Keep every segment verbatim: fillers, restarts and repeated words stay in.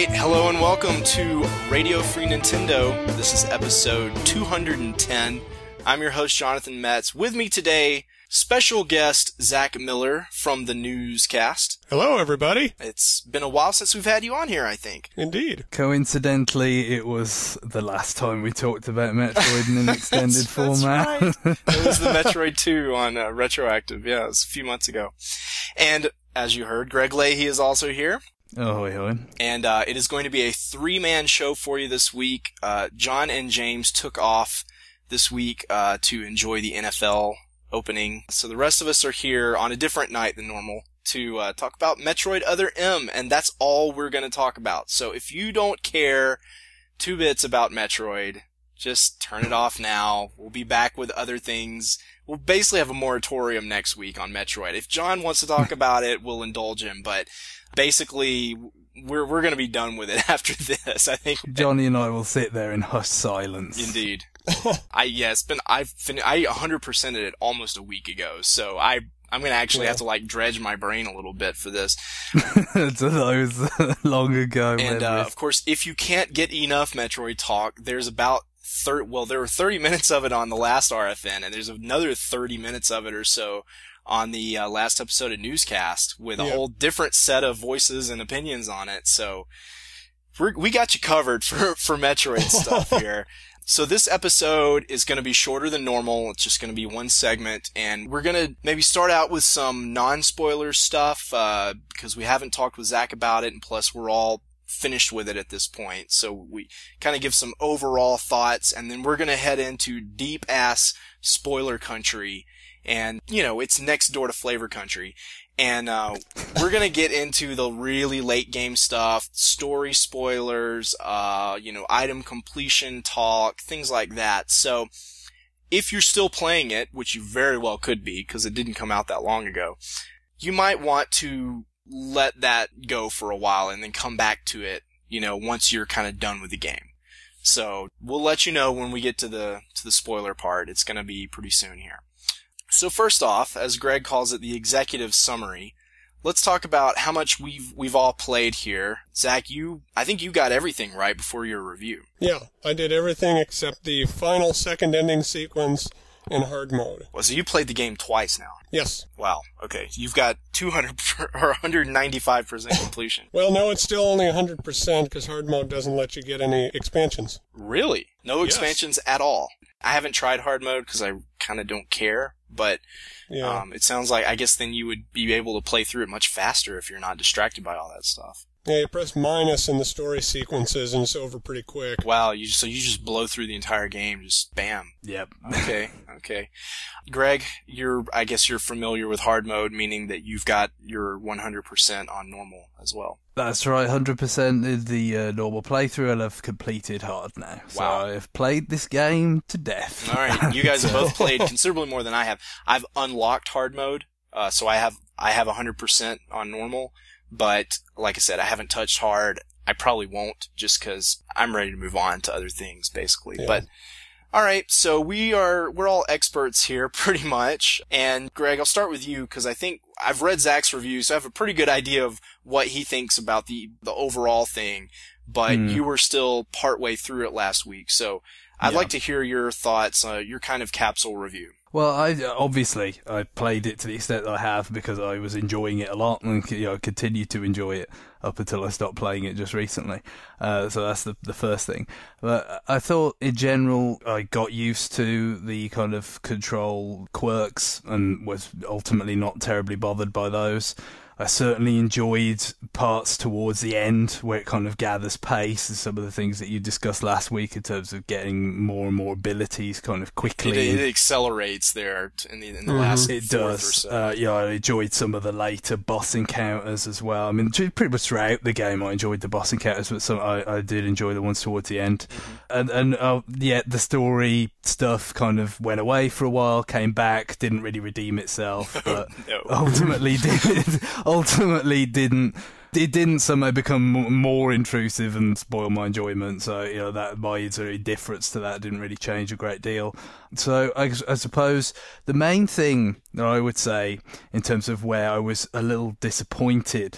right, hello and welcome to Radio Free Nintendo. This is episode two hundred ten. I'm your host, Jonathan Metz. With me today, special guest Zach Miller from the Newscast. Hello, everybody. It's been a while since we've had you on here, I think. Indeed. Coincidentally, it was the last time we talked about Metroid in an extended that's, format. That's right. It was the Metroid two on uh, Retroactive. Yeah, it was a few months ago. And as you heard, Greg Leahy is also here. Oh, hoi, hoi. And uh, it is going to be a three-man show for you this week. Uh, John and James took off this week uh, to enjoy the N F L opening. So the rest of us are here on a different night than normal to uh, talk about Metroid Other M, and that's all we're going to talk about. So if you don't care two bits about Metroid, just turn it off now. We'll be back with other things. We'll basically have a moratorium next week on Metroid. If John wants to talk about it, we'll indulge him, but basically, we're we're going to be done with it after this. I think Johnny and I will sit there in hushed silence. Indeed. I yeah, it's been I've fin- I one hundred percented it almost a week ago, so I I'm going to actually yeah. have to like dredge my brain a little bit for this. To those long ago. And uh, of course, if you can't get enough Metroid talk, there's about thirty. Well, there were thirty minutes of it on the last R F N, and there's another thirty minutes of it or so on the uh, last episode of Newscast with a yeah. whole different set of voices and opinions on it. So we're, we got you covered for, for Metroid stuff here. So this episode is going to be shorter than normal. It's just going to be one segment, and we're going to maybe start out with some non-spoiler stuff, uh, because we haven't talked with Zach about it, and plus we're all finished with it at this point. So we kind of give some overall thoughts, and then we're going to head into deep-ass spoiler country. And, you know, it's next door to Flavor Country. And, uh, we're gonna get into the really late game stuff, story spoilers, uh, you know, item completion talk, things like that. So, if you're still playing it, which you very well could be, because it didn't come out that long ago, you might want to let that go for a while and then come back to it, you know, once you're kind of done with the game. So, we'll let you know when we get to the, to the spoiler part. It's gonna be pretty soon here. So first off, as Greg calls it, the executive summary. Let's talk about how much we've we've all played here. Zach, you I think you got everything right before your review. Yeah, I did everything except the final second ending sequence in hard mode. Well, so you played the game twice now. Yes. Wow. Okay, you've got two hundred or one hundred ninety-five percent completion. Well, no, it's still only one hundred percent because hard mode doesn't let you get any expansions. Really? No yes. expansions at all? I haven't tried hard mode because I kind of don't care. But yeah. um, it sounds like, I guess then you would be able to play through it much faster if you're not distracted by all that stuff. Yeah, you press minus in the story sequences and it's over pretty quick. Wow, you so you just blow through the entire game, just bam. Yep. Okay, okay. Greg, you're, I guess you're familiar with hard mode, meaning that you've got your one hundred percent on normal as well. That's right, one hundred percent is the uh, normal playthrough, and I've completed hard now. So wow. I've played this game to death. All right, you guys have both played considerably more than I have. I've unlocked hard mode, uh, so I have I have one hundred percent on normal, but like I said, I haven't touched hard. I probably won't, just because I'm ready to move on to other things, basically. Yeah. But all right, so we are we're all experts here, pretty much. And Greg, I'll start with you because I think I've read Zach's reviews, so I have a pretty good idea of what he thinks about the the overall thing. But mm. you were still partway through it last week, so I'd yeah. like to hear your thoughts, uh, your kind of capsule review. Well, I obviously I played it to the extent that I have because I was enjoying it a lot, and you know, continue to enjoy it up until I stopped playing it just recently. Uh, so that's the the first thing. But I thought, in general, I got used to the kind of control quirks and was ultimately not terribly bothered by those. I certainly enjoyed parts towards the end where it kind of gathers pace, and some of the things that you discussed last week in terms of getting more and more abilities kind of quickly. It, it accelerates there in the, in the last it fourth does. or so. Uh, yeah, I enjoyed some of the later boss encounters as well. I mean, pretty much throughout the game, I enjoyed the boss encounters, but some I, I did enjoy the ones towards the end. Mm-hmm. And and uh, yeah, the story stuff kind of went away for a while, came back, didn't really redeem itself, but no. ultimately did. ultimately didn't it didn't somehow become more intrusive and spoil my enjoyment, so you know that my sort of indifference to that didn't really change a great deal. So I, I suppose the main thing that I would say in terms of where I was a little disappointed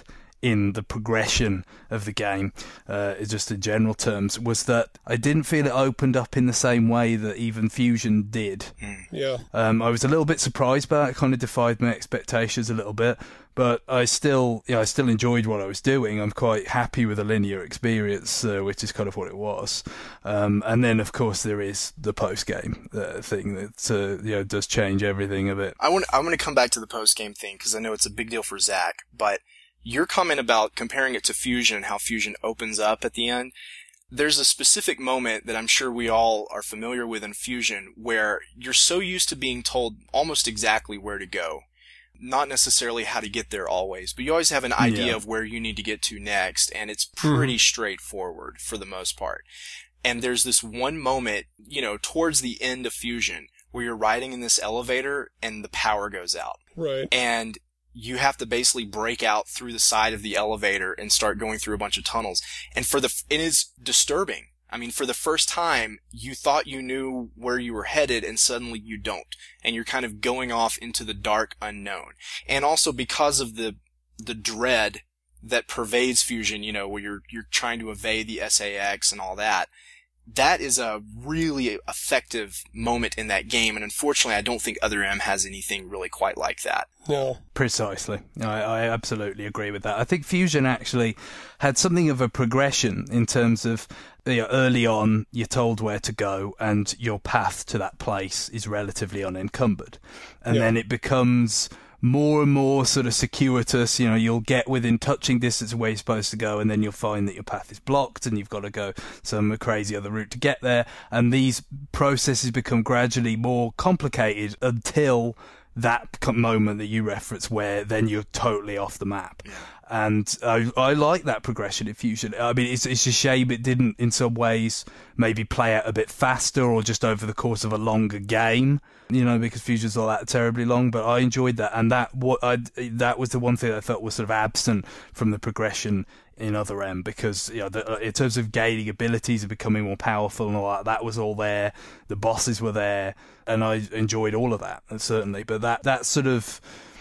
in the progression of the game, uh, just in general terms, was that I didn't feel it opened up in the same way that even Fusion did. Yeah. Um, I was a little bit surprised by it. It kind of defied my expectations a little bit, but I still, you know, I still enjoyed what I was doing. I'm quite happy with a linear experience, uh, which is kind of what it was. Um, and then, of course, there is the post-game uh, thing that uh, you know does change everything a bit. I want I want to come back to the post-game thing because I know it's a big deal for Zach, but your comment about comparing it to Fusion and how Fusion opens up at the end, there's a specific moment that I'm sure we all are familiar with in Fusion where you're so used to being told almost exactly where to go. Not necessarily how to get there always, but you always have an idea Yeah. of where you need to get to next, and it's pretty Mhm. straightforward for the most part. And there's this one moment, you know, towards the end of Fusion where you're riding in this elevator and the power goes out. Right. And you have to basically break out through the side of the elevator and start going through a bunch of tunnels. And for the, it is disturbing. I mean, for the first time, you thought you knew where you were headed and suddenly you don't. And you're kind of going off into the dark unknown. And also because of the, the dread that pervades Fusion, you know, where you're, you're trying to evade the S A X and all that. That is a really effective moment in that game, and unfortunately I don't think Other M has anything really quite like that. No. Precisely. I, I absolutely agree with that. I think Fusion actually had something of a progression in terms of, you know, early on you're told where to go and your path to that place is relatively unencumbered. And Yeah. then it becomes more and more sort of circuitous. You know, you'll get within touching distance of where you're supposed to go, and then you'll find that your path is blocked and you've got to go some crazy other route to get there. And these processes become gradually more complicated until that co- moment that you reference where then you're totally off the map. Yeah. And I, I like that progression in Fusion. I mean, it's it's a shame it didn't, in some ways, maybe play out a bit faster or just over the course of a longer game, you know, because Fusion's not that terribly long. But I enjoyed that, and that what I that was the one thing I felt was sort of absent from the progression in Other M, because, you know, the, in terms of gaining abilities and becoming more powerful and all that, that was all there. The bosses were there, and I enjoyed all of that, certainly. But that that sort of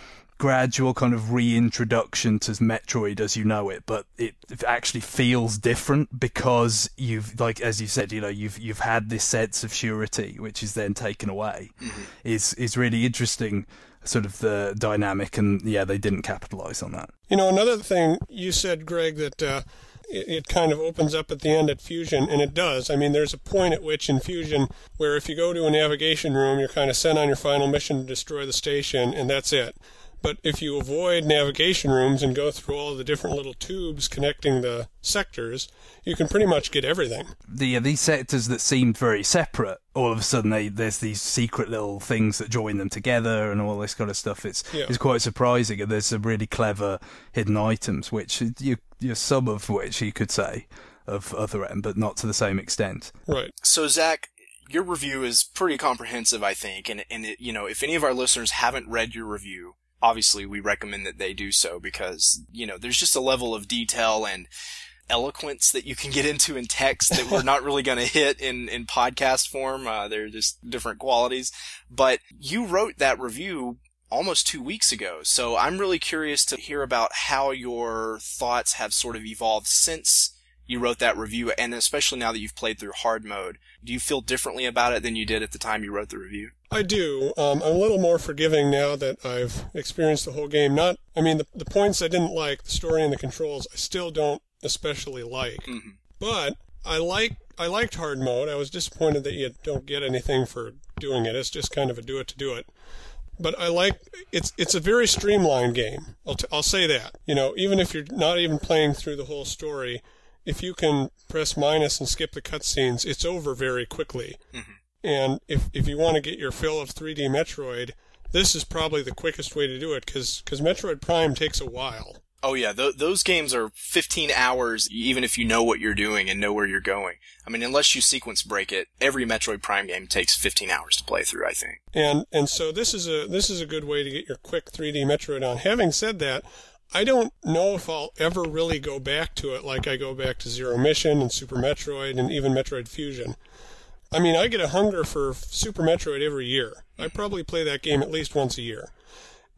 gradual kind of reintroduction to Metroid as you know it, but it actually feels different because you've, like as you said, you know, you've you've had this sense of surety which is then taken away. Mm-hmm. is is really interesting, sort of the dynamic, and yeah, they didn't capitalize on that. You know, another thing you said, Greg, that uh, it, it kind of opens up at the end at Fusion, and it does. I mean, there's a point at which in Fusion where if you go to a navigation room, you're kind of sent on your final mission to destroy the station, and that's it. But if you avoid navigation rooms and go through all the different little tubes connecting the sectors, you can pretty much get everything. The, uh, these sectors that seemed very separate, all of a sudden they, there's these secret little things that join them together and all this kind of stuff. It's Yeah. it's quite surprising, and there's some really clever hidden items, which you, you some of which you could say of Other M, but not to the same extent. Right. So Zach, your review is pretty comprehensive, I think, and and it, you know, if any of our listeners haven't read your review, obviously we recommend that they do so, because, you know, there's just a level of detail and eloquence that you can get into in text that we're not really going to hit in, in podcast form. Uh, they're just different qualities. But you wrote that review almost two weeks ago, so I'm really curious to hear about how your thoughts have sort of evolved since you wrote that review, and especially now that you've played through hard mode. Do you feel differently about it than you did at the time you wrote the review? I do. Um, I'm a little more forgiving now that I've experienced the whole game. Not, I mean, the, the points I didn't like, the story and the controls, I still don't especially like. Mm-hmm. But I like, I liked hard mode. I was disappointed that you don't get anything for doing it. It's just kind of a do it to do it. But I like, it's it's a very streamlined game. I'll, t- I'll say that. You know, even if you're not even playing through the whole story, if you can press minus and skip the cutscenes, it's over very quickly. Mm-hmm. And if if you want to get your fill of three D Metroid, this is probably the quickest way to do it, because Metroid Prime takes a while. Oh yeah, th- those games are fifteen hours, even if you know what you're doing and know where you're going. I mean, unless you sequence break it, every Metroid Prime game takes fifteen hours to play through, I think. And and so this is a this is a good way to get your quick three D Metroid on. Having said that, I don't know if I'll ever really go back to it like I go back to Zero Mission and Super Metroid and even Metroid Fusion. I mean, I get a hunger for Super Metroid every year. I probably play that game at least once a year.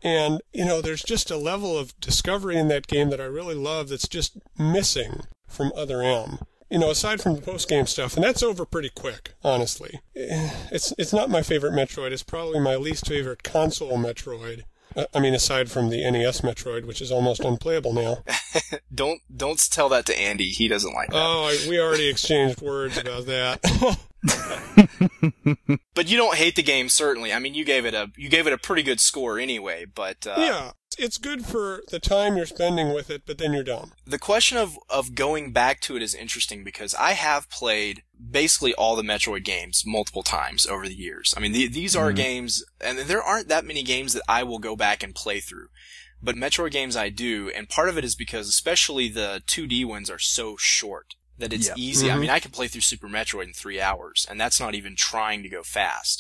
And, you know, there's just a level of discovery in that game that I really love that's just missing from Other M. You know, aside from the post-game stuff, and that's over pretty quick, honestly. It's it's not my favorite Metroid. It's probably my least favorite console Metroid. I mean, aside from the N E S Metroid, which is almost unplayable now. don't don't tell that to Andy. He doesn't like that. Oh, I, we already exchanged words about that. But you don't hate the game, certainly. I mean, you gave it a you gave it a pretty good score anyway. But uh, yeah, it's good for the time you're spending with it, but then you're done. The question of of going back to it is interesting because I have played basically all the Metroid games multiple times over the years. I mean, the, these are mm. games, and there aren't that many games that I will go back and play through. But Metroid games I do, and part of it is because especially the two D ones are so short that it's yeah. easy. Mm-hmm. I mean, I can play through Super Metroid in three hours, and that's not even trying to go fast.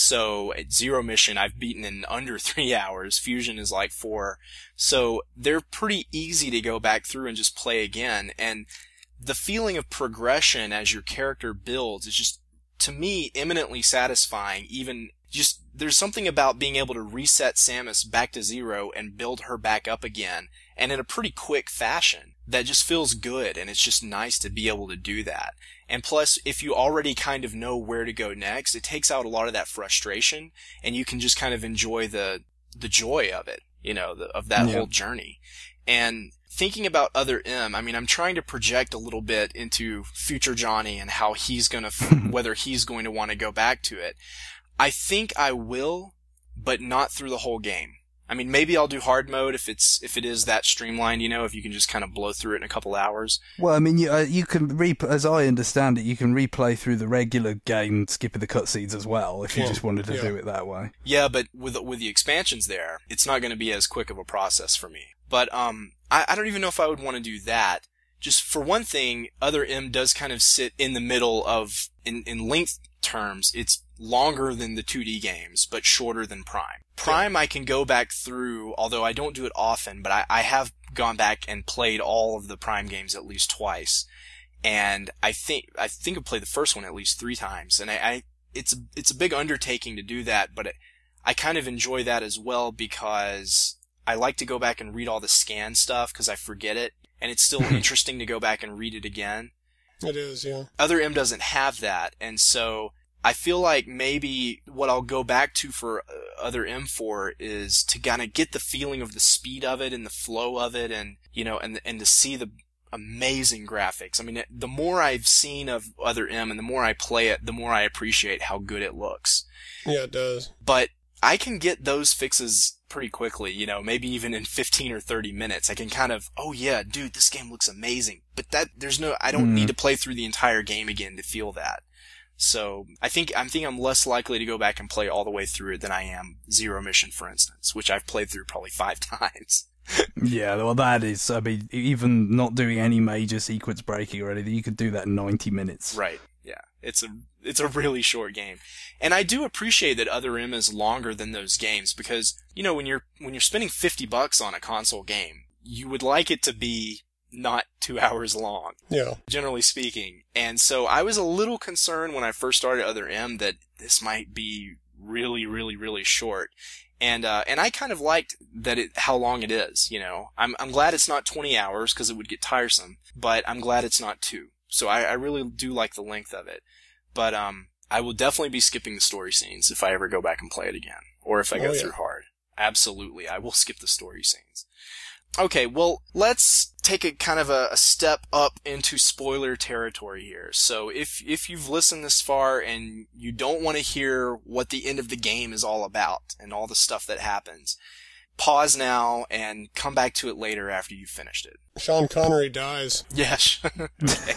So at Zero Mission, I've beaten in under three hours. Fusion is like four. So they're pretty easy to go back through and just play again. And the feeling of progression as your character builds is just, to me, eminently satisfying. Even just, there's something about being able to reset Samus back to zero and build her back up again, and in a pretty quick fashion, that just feels good, and it's just nice to be able to do that. And plus, if you already kind of know where to go next, it takes out a lot of that frustration, and you can just kind of enjoy the the joy of it, you know, the, of that yeah. whole journey. And thinking about Other M, I mean, I'm trying to project a little bit into future Johnny and how he's going to, whether he's going to want to go back to it. I think I will, but not through the whole game. I mean, maybe I'll do hard mode if it's if it is that streamlined, you know, if you can just kind of blow through it in a couple hours. Well, I mean, you, uh, you can, re- as I understand it, you can replay through the regular game, skipping the cutscenes as well, if you yeah. just wanted to yeah. do it that way. Yeah, but with with the expansions there, it's not going to be as quick of a process for me. But um, I, I don't even know if I would want to do that. Just for one thing, Other M does kind of sit in the middle of, in, in length terms, it's longer than the two D games, but shorter than Prime. Prime I can go back through, although I don't do it often, but I, I have gone back and played all of the Prime games at least twice. And I think, I think I've played the first one at least three times. And I, I it's, it's a big undertaking to do that, but it, I kind of enjoy that as well because I like to go back and read all the scan stuff because I forget it. And it's still interesting to go back and read it again. It is, yeah. Other M doesn't have that, and so I feel like maybe what I'll go back to for Other M for is to kind of get the feeling of the speed of it and the flow of it, and you know, and and to see the amazing graphics. I mean, the more I've seen of Other M and the more I play it, the more I appreciate how good it looks. Yeah, it does. But I can get those fixes pretty quickly, you know, maybe even in fifteen or thirty minutes. I can kind of, oh yeah, dude, this game looks amazing. But that, there's no, I don't mm. need to play through the entire game again to feel that. So, I think, I think I'm less likely to go back and play all the way through it than I am Zero Mission, for instance, which I've played through probably five times. Yeah, well that is, I mean, even not doing any major sequence breaking or anything, you could do that in ninety minutes. Right, yeah. It's a, it's a really short game. And I do appreciate that Other M is longer than those games because, you know, when you're, when you're spending fifty bucks on a console game, you would like it to be not two hours long. Yeah. Generally speaking. And so I was a little concerned when I first started Other M that this might be really, really, really short. And, uh, and I kind of liked that it, how long it is, you know. I'm, I'm glad it's not twenty hours because it would get tiresome, but I'm glad it's not two. So I, I really do like the length of it. But, um, I will definitely be skipping the story scenes if I ever go back and play it again. Or if I go oh, yeah. through hard. Absolutely. I will skip the story scenes. Okay, well, let's take a kind of a, a step up into spoiler territory here. So if if you've listened this far and you don't want to hear what the end of the game is all about and all the stuff that happens, pause now and come back to it later after you've finished it. Sean Connery dies. Yes. Okay.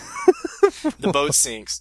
The boat sinks.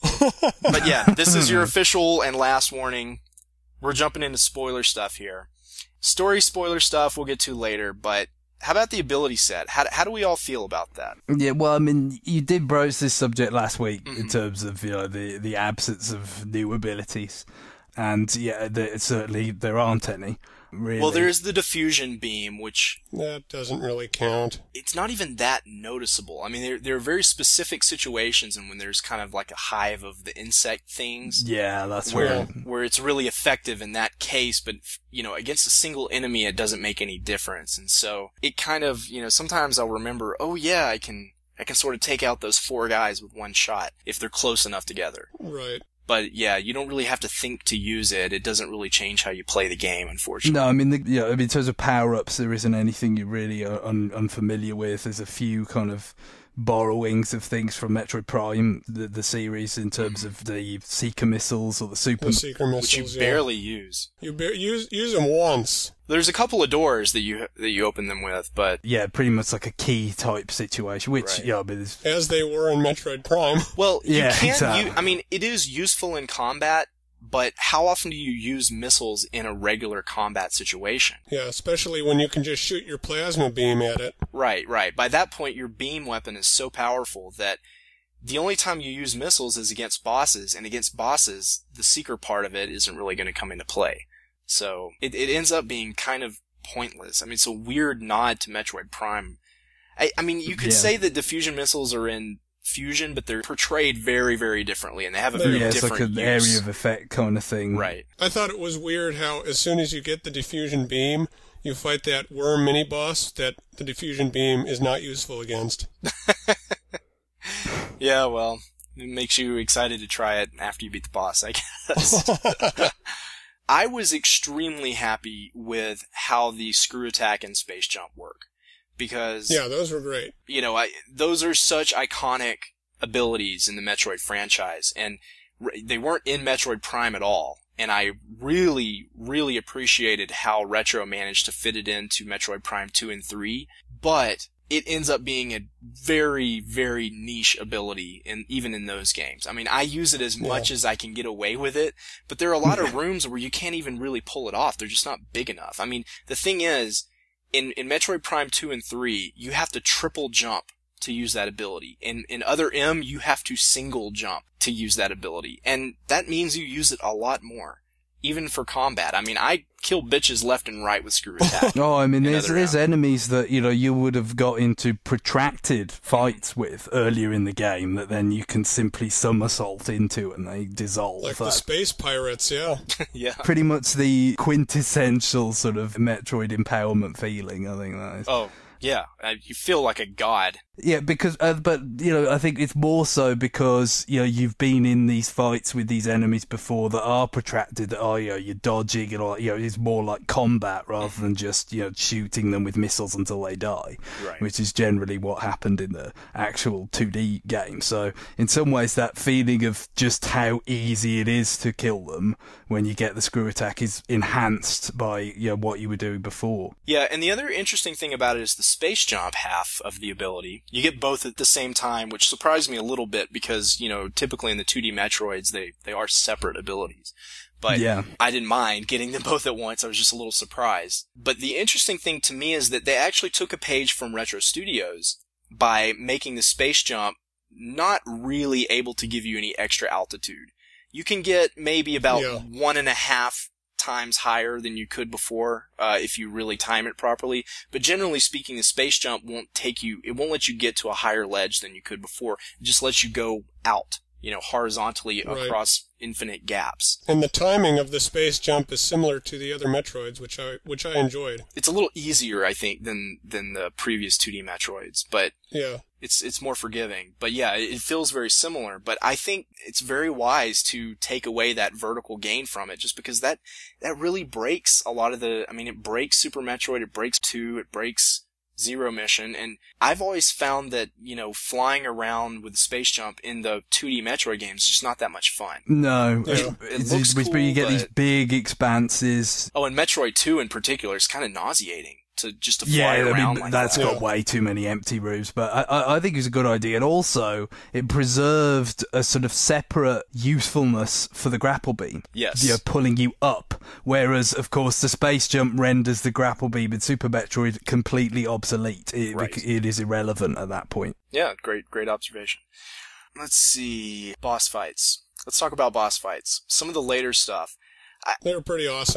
But yeah, this is your official and last warning. We're jumping into spoiler stuff here. Story spoiler stuff we'll get to later, but how about the ability set? How how do we all feel about that? Yeah, well, I mean, you did broach this subject last week mm-hmm. in terms of, you know, the, the absence of new abilities. And yeah, the, certainly there aren't any. Really? Well, there's the diffusion beam, which That doesn't really count. it's not even that noticeable. I mean, there there are very specific situations, and when there's kind of like a hive of the insect things, Yeah, that's where right. where it's really effective in that case. But you know, against a single enemy, it doesn't make any difference. And so it kind of, you know, sometimes I'll remember, oh yeah, I can I can sort of take out those four guys with one shot if they're close enough together. Right. But yeah, you don't really have to think to use it. It doesn't really change how you play the game, unfortunately. No, I mean, the, yeah, I mean, in terms of power-ups, there isn't anything you really are un- unfamiliar with. There's a few kind of borrowings of things from Metroid Prime, the, the series, in terms of the Seeker missiles or the Super... The Seeker Which missiles, you yeah. barely use. You ba- use use them once. There's a couple of doors that you that you open them with, but Yeah, pretty much like a key type situation, which, Right. yeah, but it's... As they were in Metroid Prime. well, you Yeah, can't. exactly. u- I mean, it is useful in combat, but how often do you use missiles in a regular combat situation? Yeah, especially when you can just shoot your plasma beam at it. Right, right. By that point, your beam weapon is so powerful that the only time you use missiles is against bosses, and against bosses, the seeker part of it isn't really going to come into play. So it, it ends up being kind of pointless. I mean, it's a weird nod to Metroid Prime. I, I mean, you could Yeah. say that diffusion missiles are in Fusion, but they're portrayed very, very differently, and they have a Yeah, very Yeah, it's like different an use. area of effect kind of thing. Right. I thought it was weird how as soon as you get the diffusion beam, you fight that worm mini-boss that the diffusion beam is not useful against. Yeah, well, it makes you excited to try it after you beat the boss, I guess. I was extremely happy with how the screw attack and space jump work. Because, Yeah, those were great. you know, I, those are such iconic abilities in the Metroid franchise, and r- they weren't in Metroid Prime at all. And I really, really appreciated how Retro managed to fit it into Metroid Prime two and three, but it ends up being a very, very niche ability, in, even in those games. I mean, I use it as Yeah. much as I can get away with it, but there are a lot of rooms where you can't even really pull it off. They're just not big enough. I mean, the thing is, in, in Metroid Prime two and three, you have to triple jump to use that ability. In, in Other M, you have to single jump to use that ability. And that means you use it a lot more. Even for combat. I mean, I kill bitches left and right with screw attack. Oh, I mean, in there's Other there's M. enemies that, you know, you would have got into protracted fights with earlier in the game that then you can simply somersault into and they dissolve. Like the That- space pirates, yeah. Yeah. pretty much the quintessential sort of Metroid empowerment feeling, I think that is. Oh, yeah. Uh, you feel like a god. Yeah, because, uh, but, you know, I think it's more so because, you know, you've been in these fights with these enemies before that are protracted, that are, you know, you're dodging and all, you know, it's more like combat rather than just, you know, shooting them with missiles until they die. Right. Which is generally what happened in the actual two D game. So, in some ways, that feeling of just how easy it is to kill them when you get the screw attack is enhanced by, you know, what you were doing before. Yeah, and the other interesting thing about it is the space jump half of the ability. You get both at the same time, which surprised me a little bit because, you know, typically in the two D Metroids, they, they are separate abilities. But Yeah. I didn't mind getting them both at once. I was just a little surprised. But the interesting thing to me is that they actually took a page from Retro Studios by making the space jump not really able to give you any extra altitude. You can get maybe about Yeah. one and a half times higher than you could before, uh, if you really time it properly. But generally speaking, the space jump won't take you, it won't let you get to a higher ledge than you could before. It just lets you go out, you know, horizontally Right. across infinite gaps. And the timing of the space jump is similar to the other Metroids, which I which I enjoyed. It's a little easier, I think, than, than the previous two D Metroids, but Yeah. it's, it's more forgiving. But yeah, it, it feels very similar, but I think it's very wise to take away that vertical gain from it, just because that, that really breaks a lot of the, I mean, it breaks Super Metroid, it breaks two, it breaks Zero Mission, and I've always found that, you know, flying around with the space jump in the two D Metroid games is just not that much fun. No, Yeah. it, It it's, looks it's where you cool, get these but- big expanses. Oh, and Metroid two in particular is kind of nauseating to just to fly Yeah, I around mean, like that's that. got way too many empty rooms, but I, I, I think it's a good idea. And also, it preserved a sort of separate usefulness for the grapple beam. Yes. You know, pulling you up. Whereas, of course, the space jump renders the grapple beam in Super Metroid completely obsolete. It, Right. it is irrelevant at that point. Yeah, great, great observation. Let's see. Boss fights. Let's talk about boss fights. Some of the later stuff. They were pretty awesome.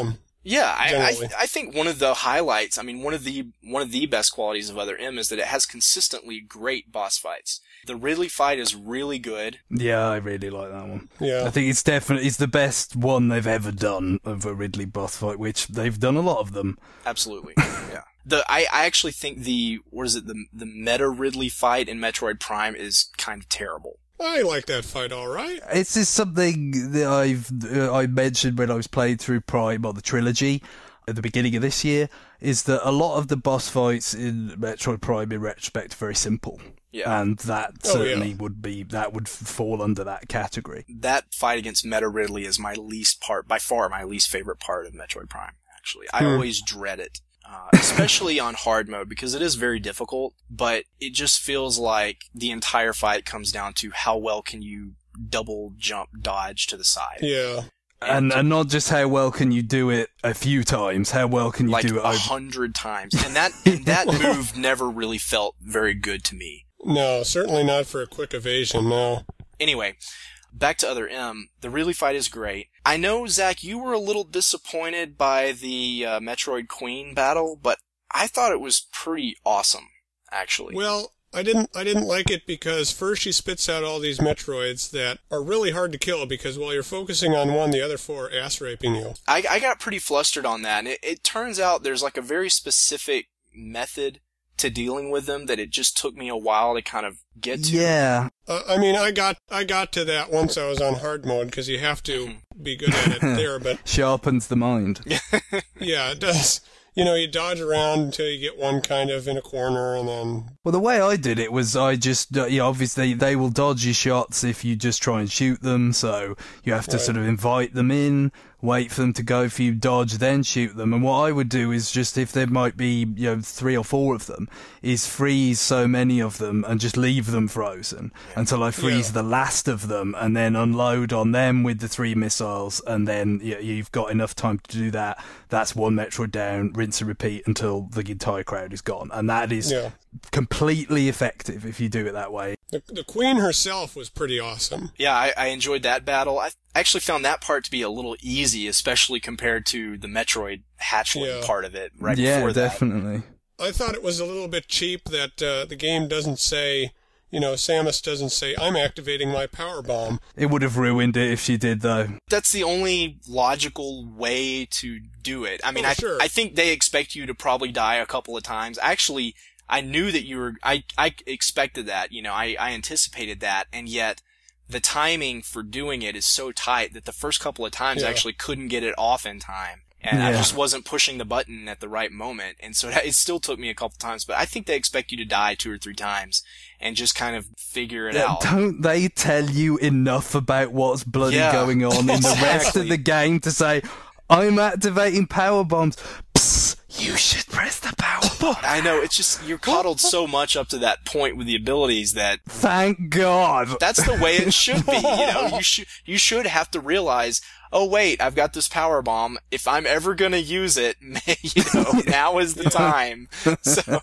Yeah, I, I, generally. I think one of the highlights, I mean, one of the one of the best qualities of Other M is that it has consistently great boss fights. The Ridley fight is really good. Yeah, I really like that one. Yeah. I think it's definitely it's the best one they've ever done of a Ridley boss fight, which they've done a lot of them. Absolutely, yeah. The I, I actually think the what is it the the Meta Ridley fight in Metroid Prime is kind of terrible. I like that fight all right. It's just something that I've uh, I mentioned when I was playing through Prime or the trilogy at the beginning of this year, is that a lot of the boss fights in Metroid Prime in retrospect are very simple. Yeah. And that Oh, certainly yeah. would be that would fall under that category. That fight against Meta Ridley is my least part, by far my least favorite part of Metroid Prime, actually. I Hmm. always dread it. Uh, especially on hard mode, because it is very difficult, but it just feels like the entire fight comes down to how well can you double jump dodge to the side. Yeah. And and not just how well can you do it a few times, how well can you Like do it a over hundred times. And that, and that move never really felt very good to me. No, certainly not for a quick evasion, no. Anyway, back to Other M. The Ridley fight is great. I know, Zach, you were a little disappointed by the uh, Metroid Queen battle, but I thought it was pretty awesome, actually. Well, I didn't I didn't like it because first she spits out all these Metroids that are really hard to kill because while you're focusing on one, the other four are ass raping you. I, I got pretty flustered on that, and it, it turns out there's like a very specific method to dealing with them that it just took me a while to kind of get to. Yeah. Uh, I mean, I got I got to that once I was on hard mode because you have to be good at it there, but Sharpens the mind. yeah, it does. You know, you dodge around until you get one kind of in a corner, and then Well, the way I did it was I just, uh, you know, obviously they will dodge your shots if you just try and shoot them, so you have to Right. sort of invite them in, wait for them to go for you, dodge, then shoot them. And what I would do is just, if there might be, you know, three or four of them, is freeze so many of them and just leave them frozen until I freeze Yeah. the last of them and then unload on them with the three missiles, and then you know, you've got enough time to do that. That's one Metroid down, rinse and repeat until the entire crowd is gone. And that is yeah. completely effective if you do it that way. The, the queen herself was pretty awesome. Yeah, I, I enjoyed that battle. I actually found that part to be a little easy, especially compared to the Metroid hatchling Yeah. part of it right yeah, before that. definitely. I thought it was a little bit cheap that uh, the game doesn't say, you know, Samus doesn't say, I'm activating my power bomb. It would have ruined it if she did, though. That's the only logical way to do it. I mean, Oh, I sure. I think they expect you to probably die a couple of times. Actually, I knew that you were, I, I expected that, you know, I, I anticipated that, and yet the timing for doing it is so tight that the first couple of times I Yeah. actually couldn't get it off in time. And I Yeah. just wasn't pushing the button at the right moment. And so it still took me a couple times, but I think they expect you to die two or three times and just kind of figure it Yeah, out. Don't they tell you enough about what's bloody Yeah. going on in the rest Exactly. of the game to say, I'm activating power bombs? Psst, you should press the power bomb. I know, it's just, you're coddled so much up to that point with the abilities that Thank God. that's the way it should be, you know? You should, you should have to realize, oh wait, I've got this power bomb. If I'm ever gonna use it, you know, now is the time. So,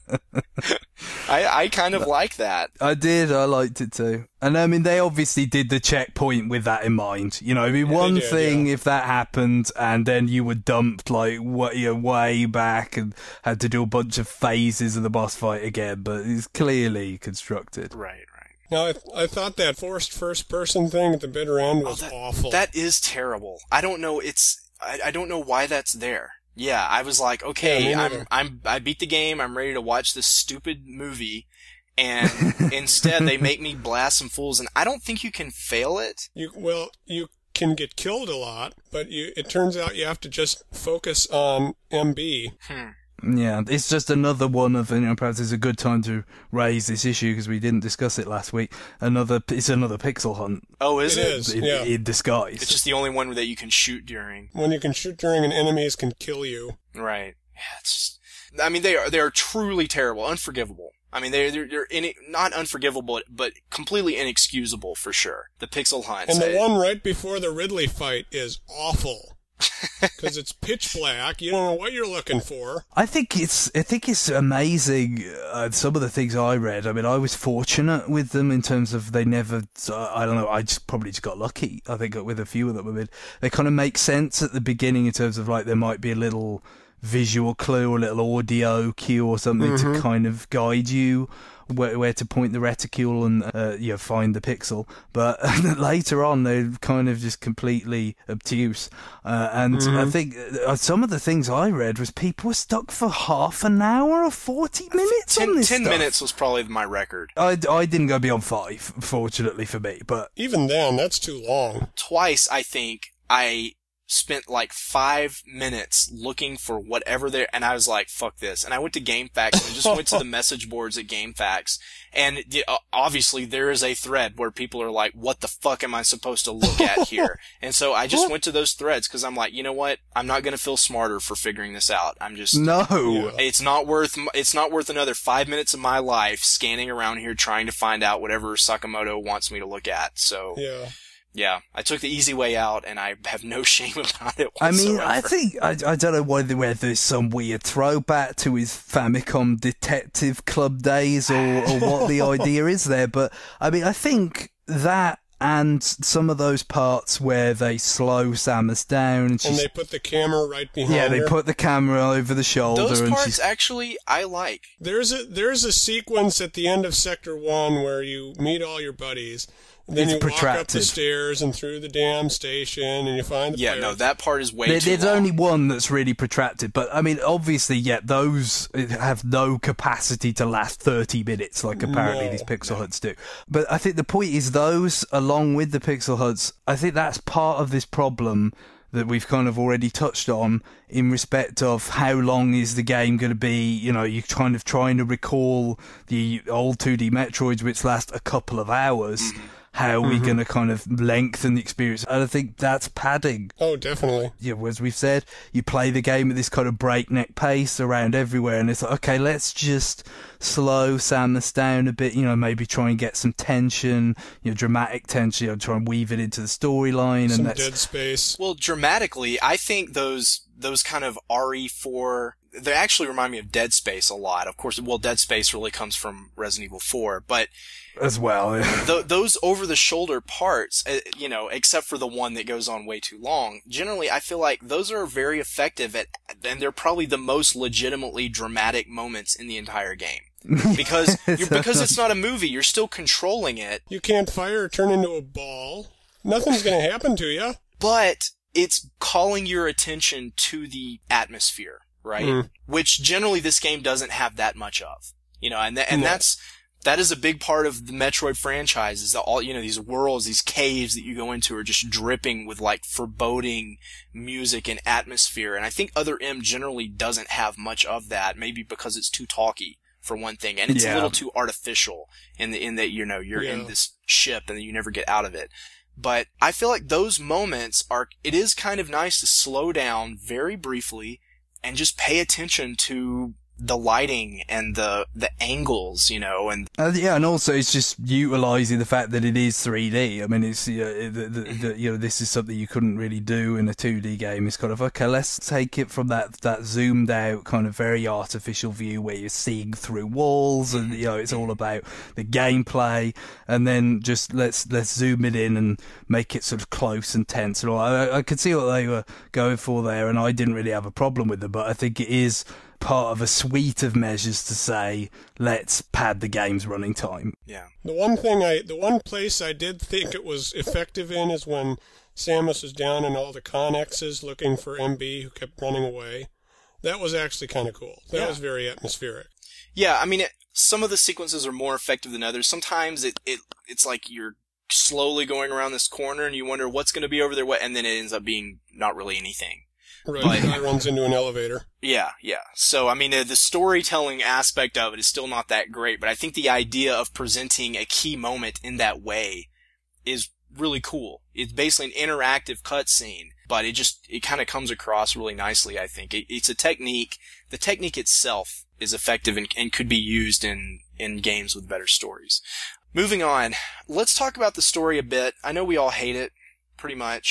I, I kind of like that. I did, I liked it too. And I mean, they obviously did the checkpoint with that in mind. You know, it'd be one did, thing yeah. if that happened and then you were dumped like way, you know, way back and had to do a bunch of phases of the boss fight again, but it's clearly constructed. Right, right. Now, I, I thought that forced first-person thing at the bitter end was that, awful. That is terrible. I don't know, it's, I, I don't know why that's there. Yeah, I was like, okay, Yeah, me I'm, neither. I'm, I beat the game, I'm ready to watch this stupid movie, and instead they make me blast some fools, and I don't think you can fail it. You well, you can get killed a lot, but you it turns out you have to just focus on M B. Hmm. Yeah, it's just another one of, you know, perhaps it's a good time to raise this issue because we didn't discuss it last week. Another, it's another pixel hunt Oh, is It it? is. in, Yeah. in disguise. It's just the only one that you can shoot during. When you can shoot during and enemies can kill you. Right. Yeah, it's just, I mean, they are, they are truly terrible, unforgivable. I mean, they're, they're, they're in, not unforgivable, but completely inexcusable for sure. The pixel hunts. And the I- one right before the Ridley fight is awful. because it's pitch black. You don't know what you're looking for. I think it's I think it's amazing. Uh, some of the things I read. I mean, I was fortunate with them in terms of they never. Uh, I don't know. I just probably just got lucky. I think with a few of them. I mean, they kind of make sense at the beginning in terms of like there might be a little visual clue or a little audio cue or something mm-hmm. to kind of guide you where, where to point the reticule and uh, you know, find the pixel. But later on, they're kind of just completely obtuse. Uh, and mm-hmm. I think uh, some of the things I read was people were stuck for half an hour or forty minutes ten, on this ten stuff. minutes was probably my record. I, I didn't go beyond five, fortunately for me. But even then, that's too long. Twice, I think, I spent like five minutes looking for whatever there, and I was like, fuck this. And I went to GameFAQs and just went to the message boards at GameFAQs, and uh, obviously there is a thread where people are like, what the fuck am I supposed to look at here? And so I just went to those threads because I'm like, you know what? I'm not going to feel smarter for figuring this out. I'm just, no, it's not worth, it's not worth another five minutes of my life scanning around here trying to find out whatever Sakamoto wants me to look at. So, yeah. Yeah, I took the easy way out, and I have no shame about it whatsoever. I mean, I think, I, I don't know whether, whether there's some weird throwback to his Famicom Detective Club days or, or what the idea is there, but, I mean, I think that and some of those parts where they slow Samus down. And, and they put the camera right behind her. Yeah, they her. put the camera over the shoulder. Those and parts, she's... actually, I like. There's a, there's a sequence at the end of Sector one where you meet all your buddies. Then it's you protracted. walk up the stairs and through the damn station, and you find the yeah, pirates. no, that part is way there, too There's long. only one that's really protracted, but I mean, obviously, yeah, those have no capacity to last thirty minutes, like apparently no, these Pixel no. Huds do. But I think the point is, those, along with the Pixel Huds, I think that's part of this problem that we've kind of already touched on in respect of how long is the game going to be. You know, you're kind of trying to recall the old two D Metroids, which last a couple of hours. Mm-hmm. How are we mm-hmm. going to kind of lengthen the experience? And I think that's padding. Oh, definitely. Yeah, as we've said, you play the game at this kind of breakneck pace around everywhere, and it's like, okay, let's just slow Samus down a bit, you know, maybe try and get some tension, you know, dramatic tension, you know, try and weave it into the storyline. Some and that's... dead space. Well, dramatically, I think those those kind of R E four, they actually remind me of Dead Space a lot. Of course, well, Dead Space really comes from Resident Evil four, but... As well, yeah. th- those over-the-shoulder parts, uh, you know, except for the one that goes on way too long, generally I feel like those are very effective at, and they're probably the most legitimately dramatic moments in the entire game. Because you're, because it's not a movie, you're still controlling it. You can't fire or turn into a ball. Nothing's going to happen to you. But it's calling your attention to the atmosphere, right? Mm. Which generally this game doesn't have that much of. You know, and th- and no. that's... That is a big part of the Metroid franchise, is that all, you know, these worlds, these caves that you go into are just dripping with like foreboding music and atmosphere. And I think Other M generally doesn't have much of that, maybe because it's too talky for one thing. And it's yeah. a little too artificial in the, in that, you know, you're yeah. in this ship and you never get out of it. But I feel like those moments are, it is kind of nice to slow down very briefly and just pay attention to the lighting and the the angles, you know, and uh, yeah, and also it's just utilizing the fact that it is three D. I mean, it's you know, the, the, the, you know, this is something you couldn't really do in a two D game. It's kind of okay, let's take it from that that zoomed out kind of very artificial view where you're seeing through walls, and you know, it's all about the gameplay, and then just let's let's zoom it in and make it sort of close and tense. And all. I, I could see what they were going for there, and I didn't really have a problem with it, but I think it is part of a suite of measures to say, let's pad the game's running time. Yeah. The one thing I, the one place I did think it was effective in is when Samus was down in all the connexes looking for M B who kept running away. That was actually kind of cool. That yeah. was very atmospheric. Yeah, I mean, it, some of the sequences are more effective than others. Sometimes it, it it's like you're slowly going around this corner and you wonder what's going to be over there, what, and then it ends up being not really anything. Right, but, the guy runs into an elevator. Yeah, yeah. So, I mean, uh, the storytelling aspect of it is still not that great, but I think the idea of presenting a key moment in that way is really cool. It's basically an interactive cutscene, but it just, it kind of comes across really nicely, I think. It, it's a technique. The technique itself is effective and, and could be used in, in games with better stories. Moving on, let's talk about the story a bit. I know we all hate it, pretty much.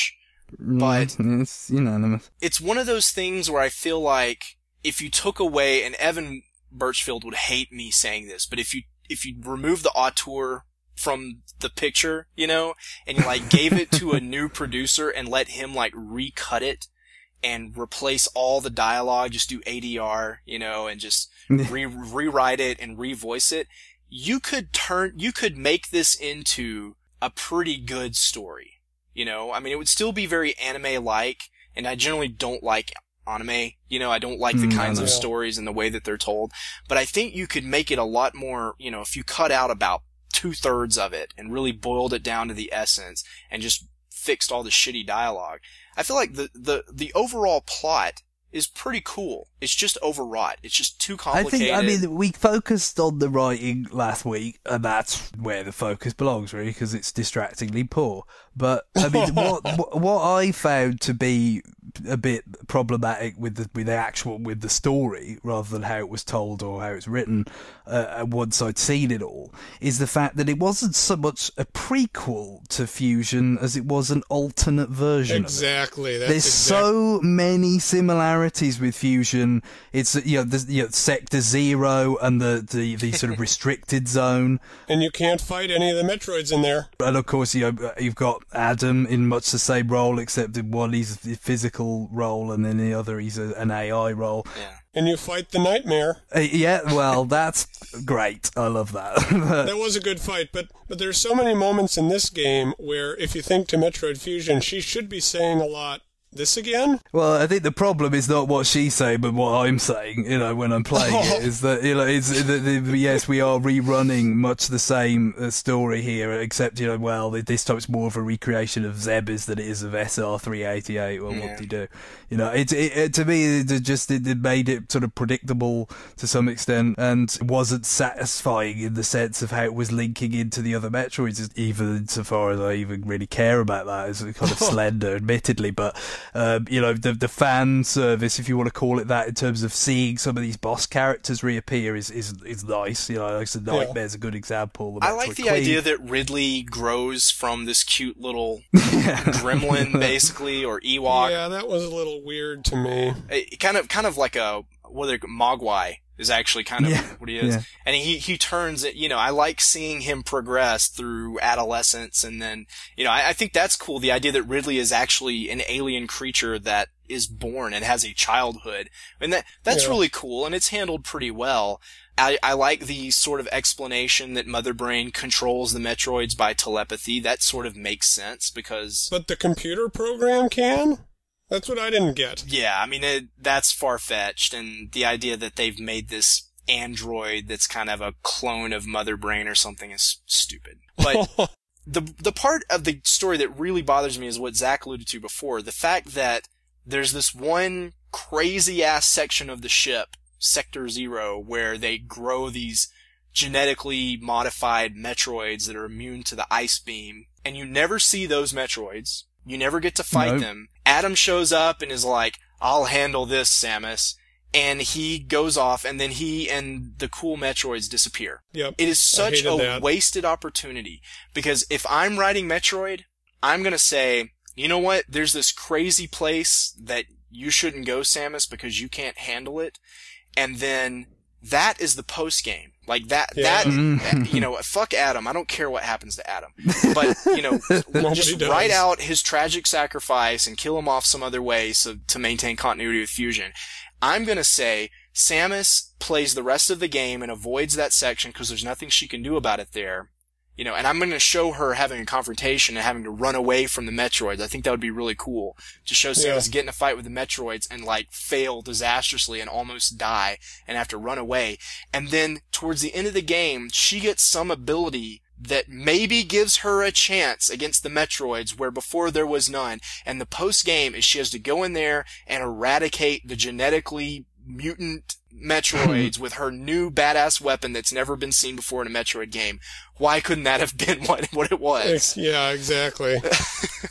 but Mm, it's unanimous. it's one of those things where I feel like if you took away, and Evan Birchfield would hate me saying this, but if you if you remove the auteur from the picture, you know, and you like gave it to a new producer and let him like recut it and replace all the dialogue, just do A D R, you know, and just re- rewrite it and revoice it, you could turn, you could make this into a pretty good story. You know, I mean, it would still be very anime-like, and I generally don't like anime. You know, I don't like the Mm, kinds I of know. stories and the way that they're told. But I think you could make it a lot more, you know, if you cut out about two-thirds of it and really boiled it down to the essence and just fixed all the shitty dialogue. I feel like the, the, the overall plot is pretty cool. It's just overwrought. It's just too I complicated. think, I mean, we focused on the writing last week, and that's where the focus belongs, really, because it's distractingly poor. But, I mean, what, what what I found to be a bit problematic with the with the actual with the story, rather than how it was told or how it's written, uh, once I'd seen it all, is the fact that it wasn't so much a prequel to Fusion as it was an alternate version. Exactly. Of it. That's There's exact- so many similarities with Fusion. It's, you know, the, you know, Sector Zero and the, the, the sort of restricted zone. And you can't fight any of the Metroids in there. And of course, you know, you've got Adam in much the same role, except in one he's a physical role and then the other he's a, an A I role. Yeah. And you fight the Nightmare. Uh, yeah, well, that's great. I love that. That was a good fight, but but there's so many moments in this game where if you think to Metroid Fusion, she should be saying a lot. This again? Well, I think the problem is not what she's saying, but what I'm saying, you know, when I'm playing it, is that, you know, it's, the, the, yes, we are rerunning much the same uh, story here, except, you know, well, this time it's more of a recreation of Zebes than it is of S R three eighty-eight. Well, Yeah. what do you do? You know, it, it, it to me, it just, it, it made it sort of predictable to some extent, and wasn't satisfying in the sense of how it was linking into the other Metroids, even insofar as I even really care about that. It's kind of slender, admittedly, but, Um, you know, the the fan service, if you want to call it that, in terms of seeing some of these boss characters reappear is is, is nice. You know, like the Nightmare's a good example. I like the Queen. idea that Ridley grows from this cute little gremlin, basically, or Ewok. Yeah, that was a little weird to me. It, kind of, kind of like a what are they, Mogwai is actually kind of Yeah, what he is, yeah. and he he turns it. You know, I like seeing him progress through adolescence, and then you know, I, I think that's cool. The idea that Ridley is actually an alien creature that is born and has a childhood, and that that's Yeah. really cool, and it's handled pretty well. I, I like the sort of explanation that Mother Brain controls the Metroids by telepathy. That sort of makes sense because, But the computer program can? That's what I didn't get. yeah, I mean, it, that's far-fetched, and the idea that they've made this android that's kind of a clone of Mother Brain or something is stupid. But the the part of the story that really bothers me is what Zach alluded to before, the fact that there's this one crazy-ass section of the ship, Sector Zero, where they grow these genetically modified Metroids that are immune to the ice beam, and you never see those Metroids. You never get to fight Nope. them. Adam shows up and is like, I'll handle this, Samus. And he goes off, and then he and the cool Metroids disappear. Yep. It is such hated a that. wasted opportunity. Because if I'm writing Metroid, I'm gonna say, you know what? There's this crazy place that you shouldn't go, Samus, because you can't handle it. And then that is the post game. Like that, Yeah. that, you know, fuck Adam. I don't care what happens to Adam. But, you know, Nobody just does. write out his tragic sacrifice and kill him off some other way so to maintain continuity with Fusion. I'm gonna say Samus plays the rest of the game and avoids that section because there's nothing she can do about it there. You know, and I'm gonna show her having a confrontation and having to run away from the Metroids. I think that would be really cool to show Samus Yeah. get in a fight with the Metroids and like fail disastrously and almost die and have to run away. And then towards the end of the game, she gets some ability that maybe gives her a chance against the Metroids where before there was none. And the post game is she has to go in there and eradicate the genetically mutant Metroids with her new badass weapon that's never been seen before in a Metroid game. Why couldn't that have been what what it was? Ex- yeah, exactly.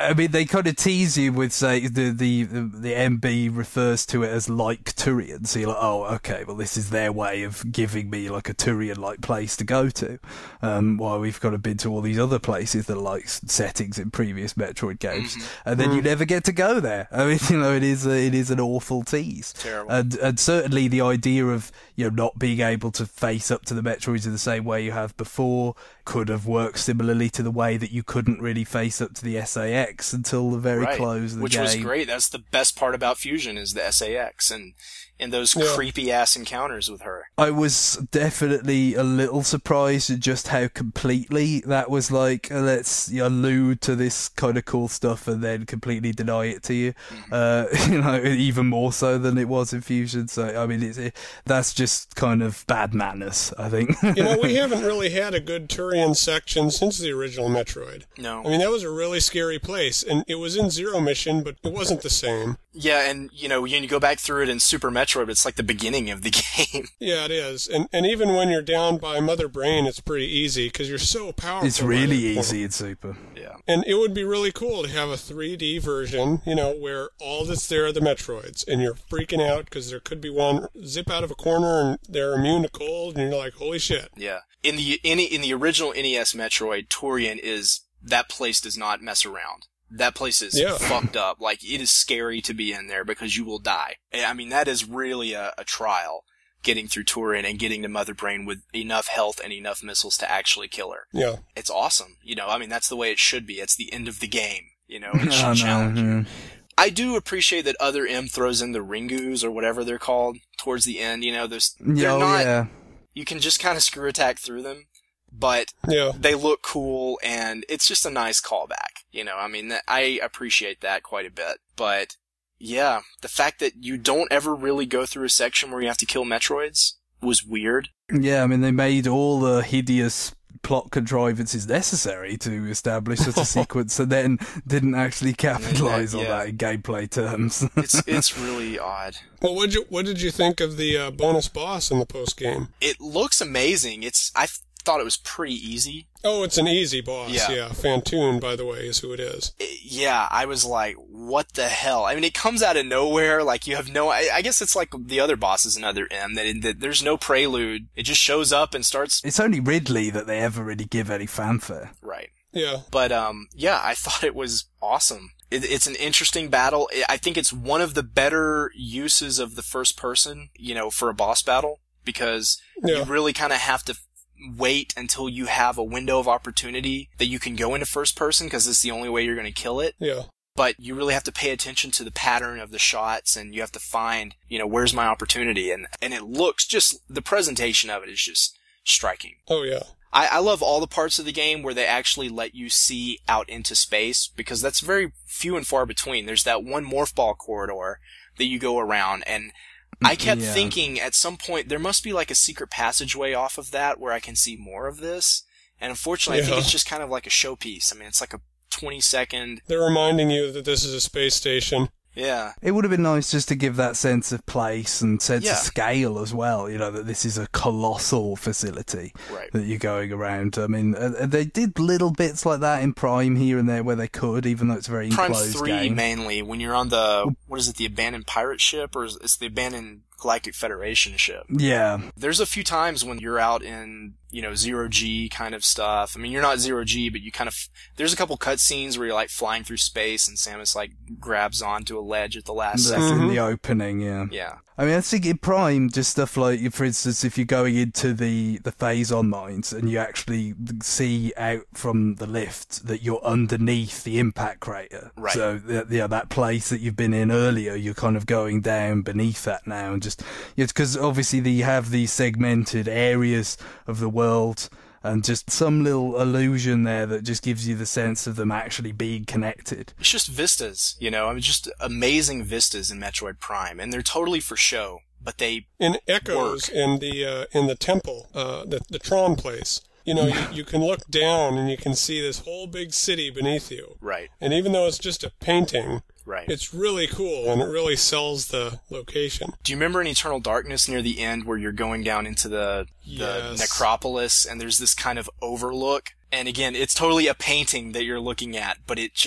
I mean, they kind of tease you with, say, the, the, the, the M B refers to it as like Turian. So you're like, oh, okay, well, this is their way of giving me like a Turian-like place to go to. Um, while we've kind of been to all these other places that are like settings in previous Metroid games. Mm-hmm. And then mm. you never get to go there. I mean, you know, it is, a, it is an awful tease. Terrible. And, and certainly the idea of, you know, not being able to face up to the Metroids in the same way you have before could have worked similarly to the way that you couldn't really face up to the S A X until the very right. close of the Which game. Which was great. That's the best part about Fusion is the S A X and and those yeah. creepy ass encounters with her. I was definitely a little surprised at just how completely that was like, uh, let's allude to this kind of cool stuff and then completely deny it to you. Mm-hmm. Uh, you know, even more so than it was in Fusion. So, I mean, it's, it, that's just kind of bad manners, I think. You know, we haven't really had a good Turian section since the original Metroid. No. I mean, that was a really scary place, and it was in Zero Mission, but it wasn't the same. Yeah, and, you know, when you go back through it in Super Metroid, it's like the beginning of the game. Yeah, it is. And and even when you're down by Mother Brain, it's pretty easy, because you're so powerful. It's really easy in Super. Yeah. And it would be really cool to have a three D version, you know, where all that's there are the Metroids, and you're freaking out, because there could be one zip out of a corner, and they're immune to cold, and you're like, holy shit. Yeah. In the, in, in the original N E S Metroid, Turian is, that place does not mess around. That place is yeah. fucked up. Like, it is scary to be in there because you will die. I mean, that is really a, a trial, getting through Turian and getting to Mother Brain with enough health and enough missiles to actually kill her. Yeah. It's awesome. You know, I mean, that's the way it should be. It's the end of the game. You know, it should oh, challenge no, you. yeah. I do appreciate that Other M throws in the Ringus or whatever they're called towards the end. You know, there's, they're oh, not, yeah. you can just kind of screw attack through them. But yeah. they look cool, and it's just a nice callback. You know, I mean, I appreciate that quite a bit. But, yeah, the fact that you don't ever really go through a section where you have to kill Metroids was weird. Yeah, I mean, they made all the hideous plot contrivances necessary to establish such a sequence, and then didn't actually capitalize yeah. on that in gameplay terms. it's it's really odd. Well, what did you what did you think of the uh, bonus boss in the post game? It looks amazing. It's I thought it was pretty easy. Oh, it's an easy boss. Yeah. yeah. Fantoon, by the way, is who it is. Yeah, I was like, what the hell? I mean, it comes out of nowhere. Like, you have no... I, I guess it's like the other bosses in Other M, that, that there's no prelude. It just shows up and starts... It's only Ridley that they ever really give any fanfare. Right. Yeah. But, um, yeah, I thought it was awesome. It, it's an interesting battle. I think it's one of the better uses of the first person, you know, for a boss battle, because yeah. you really kind of have to wait until you have a window of opportunity that you can go into first person, because it's the only way you're going to kill it. Yeah. But you really have to pay attention to the pattern of the shots, and you have to find, you know, where's my opportunity? And, and it looks just, the presentation of it is just striking. Oh, yeah. I, I love all the parts of the game where they actually let you see out into space, because that's very few and far between. There's that one morph ball corridor that you go around, and I kept yeah. thinking at some point there must be like a secret passageway off of that where I can see more of this. And unfortunately, yeah. I think it's just kind of like a showpiece. I mean, it's like a twenty second. They're reminding you that this is a space station. Yeah. It would have been nice just to give that sense of place and sense Yeah. of scale as well, you know, that this is a colossal facility Right. that you're going around. I mean, uh, they did little bits like that in Prime here and there where they could, even though it's a very Prime enclosed three game. mainly, when you're on the, what is it, the abandoned pirate ship, or is it's the abandoned Galactic Federation ship? Yeah. There's a few times when you're out in, you know, zero G kind of stuff. I mean, you're not zero G, but you kind of, there's a couple cutscenes where you're like flying through space and Samus like grabs onto a ledge at the last That's second. in the opening, yeah. Yeah. I mean, I think in Prime, just stuff like, for instance, if you're going into the, the Phazon mines and you actually see out from the lift that you're underneath the impact crater. Right. So, th- yeah, that place that you've been in earlier, you're kind of going down beneath that now. And just, it's because obviously they have these segmented areas of the world, and just some little illusion there that just gives you the sense of them actually being connected. It's just vistas, you know, I mean, just amazing vistas in Metroid Prime, and they're totally for show, but they In Echoes, work. in the uh, in the temple, uh, the the Tron place, you know, you, you can look down and you can see this whole big city beneath you. Right, And even though it's just a painting, right. it's really cool, and it really sells the location. Do you remember in Eternal Darkness near the end where you're going down into the, the Yes. necropolis, and there's this kind of overlook? And again, it's totally a painting that you're looking at, but it just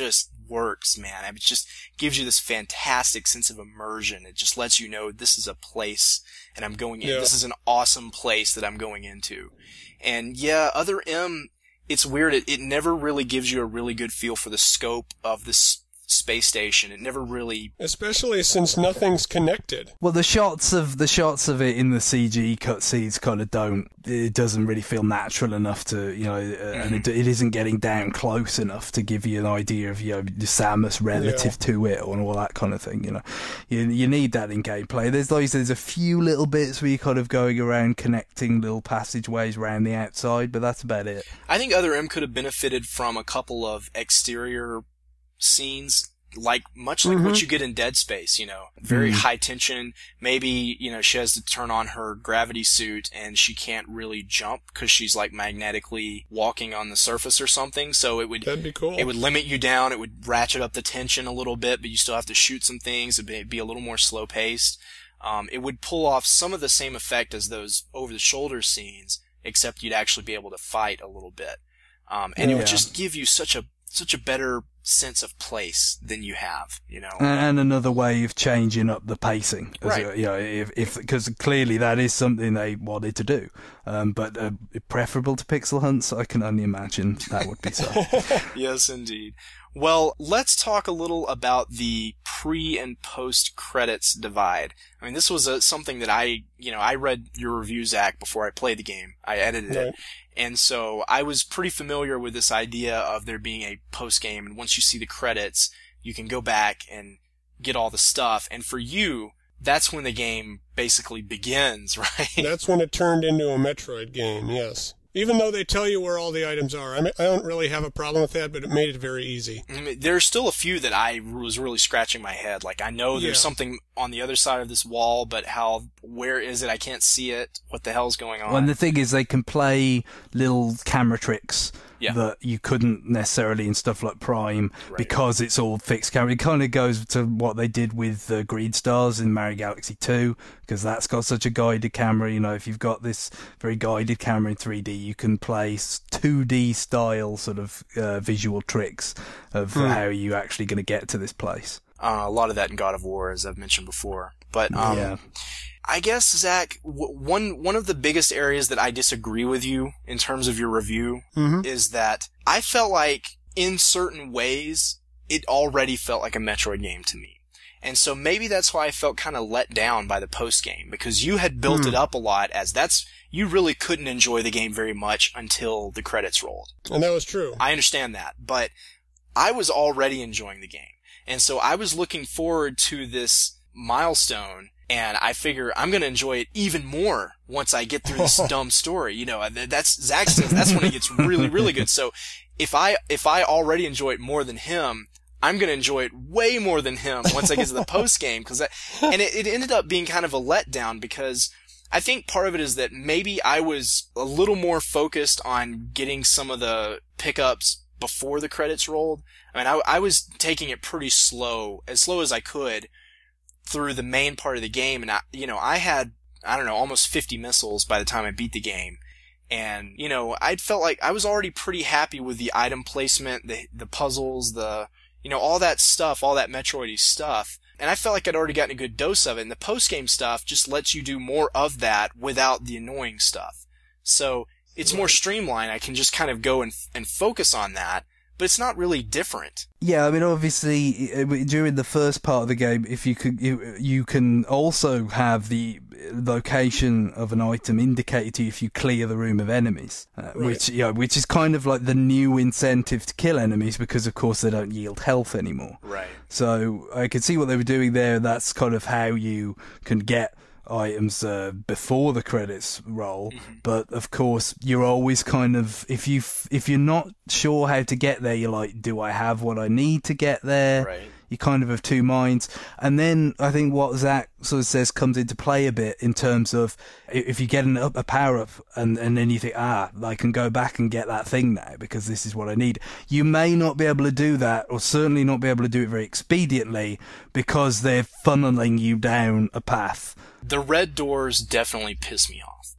works, man. It just gives you this fantastic sense of immersion. It just lets you know this is a place and I'm going in. Yeah. This is an awesome place that I'm going into. And yeah, Other M, it's weird. It, it never really gives you a really good feel for the scope of this space station. It never really... Especially since nothing's connected. Well, the shots of the shots of it in the C G cutscenes kind of don't. It doesn't really feel natural enough to, you know, uh, mm-hmm. and it, it isn't getting down close enough to give you an idea of, you know, the Samus relative yeah. to it and all that kind of thing. You know, you you need that in gameplay. There's like there's a few little bits where you're kind of going around connecting little passageways around the outside, but that's about it. I think Other M could have benefited from a couple of exterior scenes, like much like mm-hmm. what you get in Dead Space, you know, very mm. high tension. Maybe, you know, she has to turn on her gravity suit and she can't really jump because she's like magnetically walking on the surface or something. So it would, That'd be cool. It would limit you down. It would ratchet up the tension a little bit, but you still have to shoot some things. It'd be, be a little more slow paced. Um, it would pull off some of the same effect as those over the shoulder scenes, except you'd actually be able to fight a little bit. Um, and yeah. it would just give you such a, such a better sense of place than you have, you know. And another way of changing up the pacing, right? A, you know, if if because clearly that is something they wanted to do, um, but uh, preferable to pixel hunts, I can only imagine that would be so. Yes, indeed. Well, let's talk a little about the pre and post credits divide. I mean, this was a, something that I, you know, I read your review, Zach, before I played the game. I edited right. it. And so I was pretty familiar with this idea of there being a post game. And once you see the credits, you can go back and get all the stuff. And for you, that's when the game basically begins, right? That's when it turned into a Metroid game, yes. Even though they tell you where all the items are. I mean, I don't really have a problem with that, but it made it very easy. I mean, there's still a few that I was really scratching my head. Like, I know there's yeah. something on the other side of this wall, but how, where is it? I can't see it. What the hell's going on? Well, and the thing is, they can play little camera tricks yeah. that you couldn't necessarily in stuff like Prime right. because it's all fixed camera. It kind of goes to what they did with uh, Green Stars in Mario Galaxy two, because that's got such a guided camera. You know, if you've got this very guided camera in three D, you can play two D style sort of uh, visual tricks of hmm. how you actually going to get to this place. Uh, a lot of that in God of War, as I've mentioned before. But um, yeah. I guess, Zach, w- one one of the biggest areas that I disagree with you in terms of your review mm-hmm. is that I felt like, in certain ways, it already felt like a Metroid game to me. And so maybe that's why I felt kind of let down by the post-game, because you had built mm. it up a lot as that's, you really couldn't enjoy the game very much until the credits rolled. And that was true. I understand that, but I was already enjoying the game. And so I was looking forward to this milestone, and I figure I'm going to enjoy it even more once I get through this dumb story. You know, that's, Zach says that's when it gets really, really good. So if I, if I already enjoy it more than him, I'm going to enjoy it way more than him once I get to the post game. Cause that, and it, it ended up being kind of a letdown, because I think part of it is that maybe I was a little more focused on getting some of the pickups before the credits rolled. I mean, I, I was taking it pretty slow, as slow as I could, through the main part of the game. And I, you know, I had, I don't know, almost fifty missiles by the time I beat the game. And, you know, I'd felt like I was already pretty happy with the item placement, the, the puzzles, the, you know, all that stuff, all that Metroid-y stuff. And I felt like I'd already gotten a good dose of it. And the post-game stuff just lets you do more of that without the annoying stuff. So it's more streamlined. I can just kind of go and, and focus on that. But it's not really different. Yeah, I mean, obviously, during the first part of the game, if you could, you, you can also have the location of an item indicated to you if you clear the room of enemies, uh, right. which, you know, which is kind of like the new incentive to kill enemies, because of course they don't yield health anymore. Right. So I could see what they were doing there. That's kind of how you can get items uh, before the credits roll, mm-hmm. but of course you're always kind of, if you if you're not sure how to get there, you're like, do I have what I need to get there? Right. You kind of have two minds. And then I think what Zach sort of says comes into play a bit in terms of if you get an, a power up and, and then you think, ah, I can go back and get that thing now because this is what I need. You may not be able to do that, or certainly not be able to do it very expediently, because they're funneling you down a path. The red doors definitely piss me off,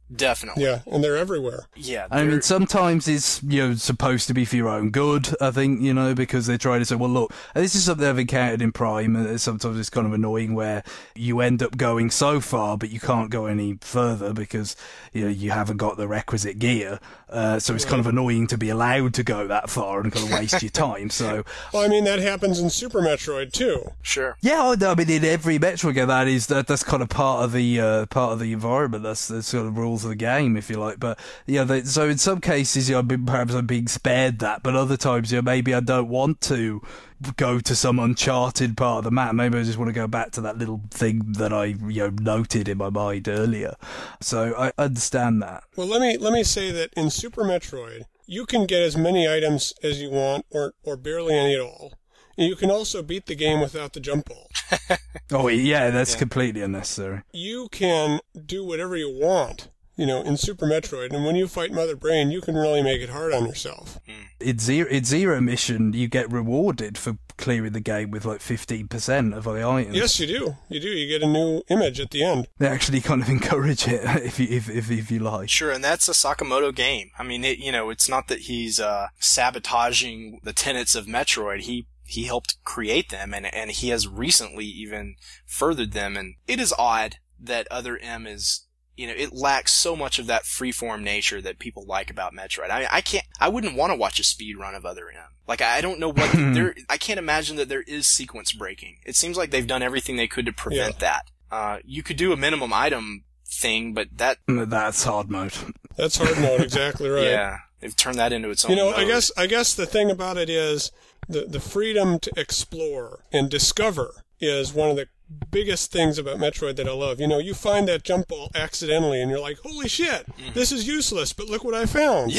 Definitely. Yeah, and they're everywhere. Yeah. I mean, sometimes it's, you know, supposed to be for your own good, I think, you know, because they try to say, well, look, this is something I've encountered in Prime, and sometimes it's kind of annoying where you end up going so far, but you can't go any further because, you know, you haven't got the requisite gear. Uh, so it's kind of annoying to be allowed to go that far and kind of waste your time. So, well, I mean, that happens in Super Metroid, too. Sure. Yeah, I mean, in every Metroid game, that is, that, that's kind of part of the, uh, part of the environment. That's the sort of rules of the game, if you like. But, yeah, they, so in some cases, you know, perhaps I'm being spared that, but other times, you know, maybe I don't want to go to some uncharted part of the map. Maybe I just want to go back to that little thing that I, you know, noted in my mind earlier. So I understand that. Well, let me let me say that in Super Metroid, you can get as many items as you want, or or barely any at all. And you can also beat the game without the jump ball. Oh yeah, that's Yeah. completely unnecessary. You can do whatever you want, you know, in Super Metroid, and when you fight Mother Brain, you can really make it hard on yourself. In zero, in zero mission, you get rewarded for clearing the game with like fifteen percent of the items. Yes, you do. You do. You get a new image at the end. They actually kind of encourage it if you if if, if you like. Sure, and that's a Sakamoto game. I mean, it, you know, it's not that he's uh, sabotaging the tenets of Metroid. He he helped create them, and and he has recently even furthered them. And it is odd that Other M is, you know, it lacks so much of that freeform nature that people like about Metroid. I mean, I can't, I wouldn't want to watch a speed run of Other M. Like, I don't know what there. I can't imagine that there is sequence breaking. It seems like they've done everything they could to prevent Yeah. that. Uh, you could do a minimum item thing, but that, That's hard mode. That's hard mode, exactly right. yeah, they've turned that into its own. You know, I mode. guess I guess the thing about it is the the freedom to explore and discover is one of the biggest things about Metroid that I love. You know, you find that jump ball accidentally and you're like, holy shit, this is useless, but look what I found.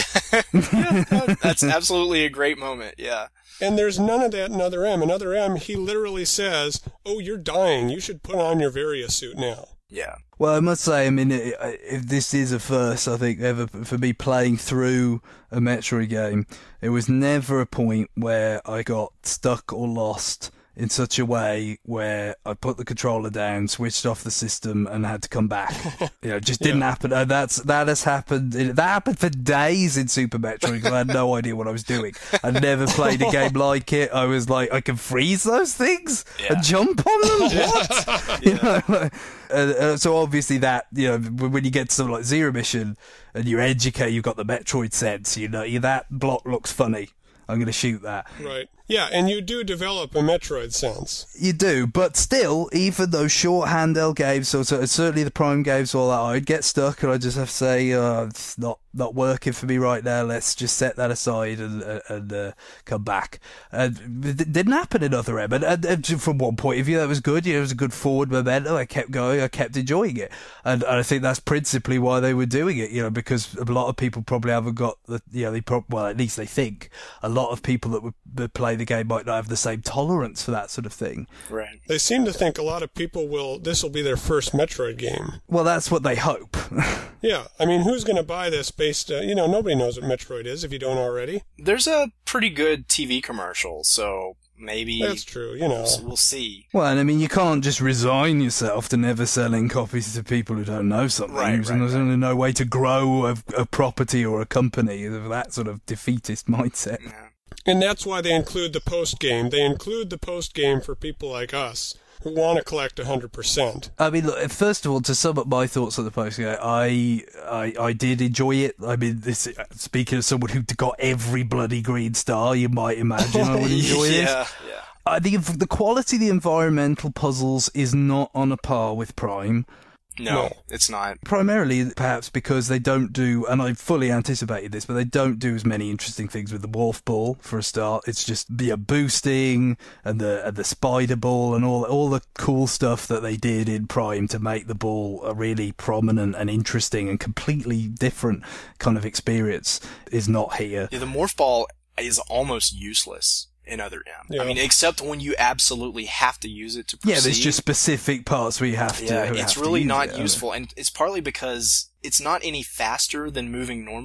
Yeah, that's absolutely a great moment. Yeah. And there's none of that in Other M. In Other M, he literally says, oh, you're dying. You should put on your Varia suit now. Yeah. Well, I must say, I mean, if this is a first, I think, ever for me playing through a Metroid game, there was never a point where I got stuck or lost in such a way where I put the controller down, switched off the system, and had to come back. You know, it just didn't Yeah. happen. And that's that has happened. That happened for days in Super Metroid because I had no idea what I was doing. I never played a game like it. I was like, I can freeze those things Yeah. and jump on them. What? You know, like, uh, uh, so obviously that, you know, when you get to something like Zero Mission and you're educated, you've got the Metroid sense. You know, you, that block looks funny. I'm going to shoot that. Right. Yeah, and you do develop a Metroid sense. You do, but still, even those short handheld games, so, so certainly the Prime games, all that, I'd get stuck and I'd just have to say, uh, it's not, not working for me right now, let's just set that aside and, uh, and uh, come back. And it didn't happen in Other M, and, and, and from one point of view, that was good, you know, it was a good forward momentum, I kept going, I kept enjoying it. And, and I think that's principally why they were doing it, you know, because a lot of people probably haven't got the, you know, they pro- well, at least they think, a lot of people that would, would play the game might not have the same tolerance for that sort of thing. Right. They seem to think a lot of people will, this will be their first Metroid game. Well, that's what they hope. Yeah, I mean, who's going to buy this based, uh, you know, nobody knows what Metroid is if you don't already. There's a pretty good T V commercial, so maybe That's true, you know. we'll see. Well, and I mean, you can't just resign yourself to never selling copies to people who don't know something. Right, There's right, there's no way to grow a, a property or a company with that sort of defeatist mindset. Yeah. And that's why they include the post-game. They include the post-game for people like us who want to collect one hundred percent. I mean, look, first of all, to sum up my thoughts on the post game, I, I, I did enjoy it. I mean, this speaking of someone who got every bloody green star, you might imagine I would enjoy this. Yeah, yeah. I think the quality of the environmental puzzles is not on a par with Prime. No, No. it's not. Primarily, perhaps, because they don't do, and I fully anticipated this, but they don't do as many interesting things with the Wolf Ball, for a start. It's just the boosting and the and the Spider Ball and all all the cool stuff that they did in Prime to make the ball a really prominent and interesting and completely different kind of experience is not here. Yeah, the Morph Ball is almost useless in Other M. Yeah. I mean, except when you absolutely have to use it to proceed. Yeah, there's just specific parts where you have to. Yeah, have it's to really use not it. useful, and it's partly because it's not any faster than moving normally.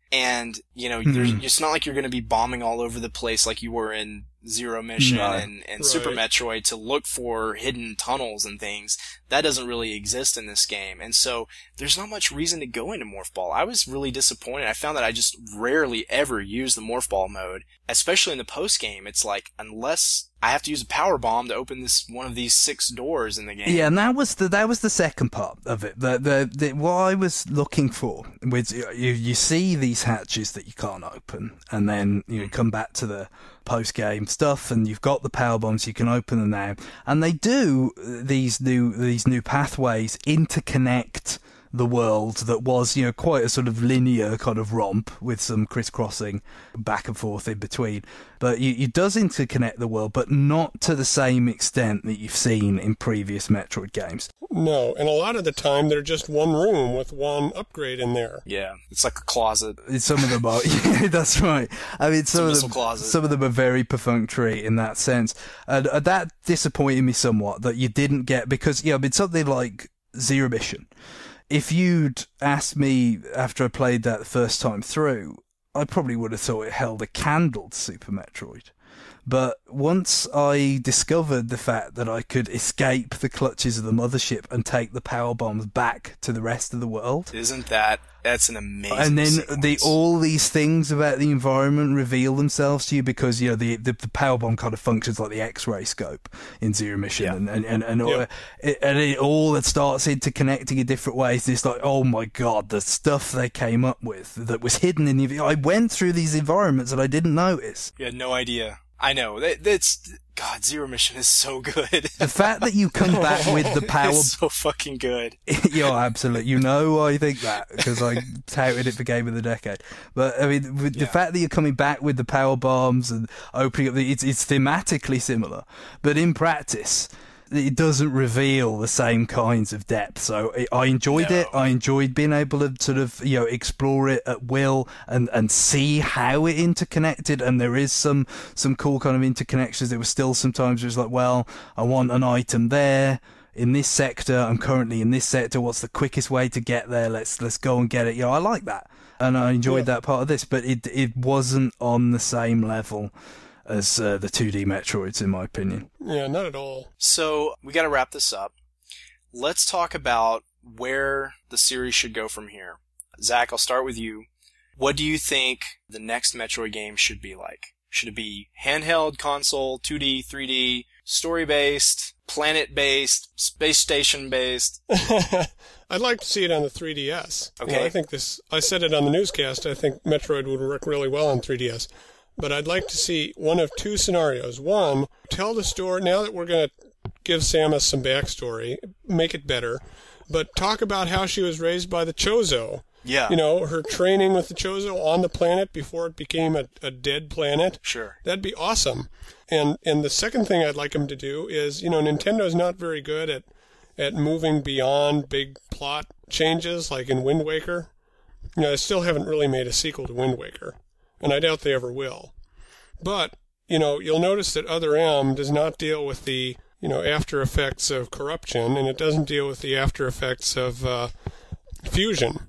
And, you know, Hmm. there's, it's not like you're going to be bombing all over the place like you were in Zero Mission No. and, and Right. Super Metroid to look for hidden tunnels and things. That doesn't really exist in this game. And so there's not much reason to go into Morph Ball. I was really disappointed. I found that I just rarely ever use the Morph Ball mode, especially in the post game. It's like, unless I have to use a power bomb to open this one of these six doors in the game. Yeah, and that was the that was the second part of it. The the, the what I was looking for was you you see these hatches that you can't open, and then you come back to the post game stuff, and you've got the power bombs, you can open them now, and they do these new these new pathways interconnect the world that was, you know, quite a sort of linear kind of romp with some crisscrossing back and forth in between. But you, it does interconnect the world, but not to the same extent that you've seen in previous Metroid games. No, and a lot of the time they're just one room with one upgrade in there. Yeah, it's like a closet. Some of them are, yeah, that's right. I mean, some a of missile them, closet. some of them are very perfunctory in that sense, and uh, that disappointed me somewhat that you didn't get, because, you know, I mean, something like Zero Mission. If you'd asked me after I played that the first time through, I probably would have thought it held a candle to Super Metroid. But once I discovered the fact that I could escape the clutches of the mothership and take the power bombs back to the rest of the world, Isn't that, that's an amazing and then sequence. the all these things about the environment reveal themselves to you, because, you know, the the, the power bomb kind of functions like the X-ray scope in Zero Mission, Yeah. and and and, and, all, Yeah. it, and it all that starts interconnecting in different ways. It's like, oh my god, the stuff they came up with that was hidden in the. I went through these environments and I didn't notice. You had no idea. I know. That, that's, God, Zero Mission is so good. The fact that you come back with the power. It's so fucking good. Yeah, absolutely. You know, I think that because I touted it for Game of the Decade. But I mean, with the Yeah. fact that you're coming back with the power bombs and opening up, the, it's it's thematically similar, but in practice, it doesn't reveal the same kinds of depth. So I I enjoyed No. it. I enjoyed being able to sort of, you know, explore it at will and, and see how it interconnected. And there is some, some cool kind of interconnections. There was still sometimes it was like, well, I want an item there in this sector. I'm currently in this sector. What's the quickest way to get there? Let's, let's go and get it. You know, I like that. And I enjoyed Yeah. that part of this, but it, it wasn't on the same level as uh, the two D Metroids, in my opinion. Yeah, not at all. So, we gotta wrap this up. Let's talk about where the series should go from here. Zach, I'll start with you. What do you think the next Metroid game should be like? Should it be handheld, console, two D, three D, story-based, planet-based, space station-based? I'd like to see it on the three D S. You know, Okay. I think this. I said it on the newscast. I think Metroid would work really well on three D S. But I'd like to see one of two scenarios. One, tell the story. Now that we're going to give Samus some backstory, make it better. But talk about how she was raised by the Chozo. Yeah. You know, her training with the Chozo on the planet before it became a, a dead planet. Sure. That'd be awesome. And and the second thing I'd like them to do is, you know, Nintendo's not very good at at moving beyond big plot changes like in Wind Waker. You know, I still haven't really made a sequel to Wind Waker, and I doubt they ever will. But, you know, you'll notice that Other M does not deal with the, you know, after effects of corruption, and it doesn't deal with the after effects of uh, fusion.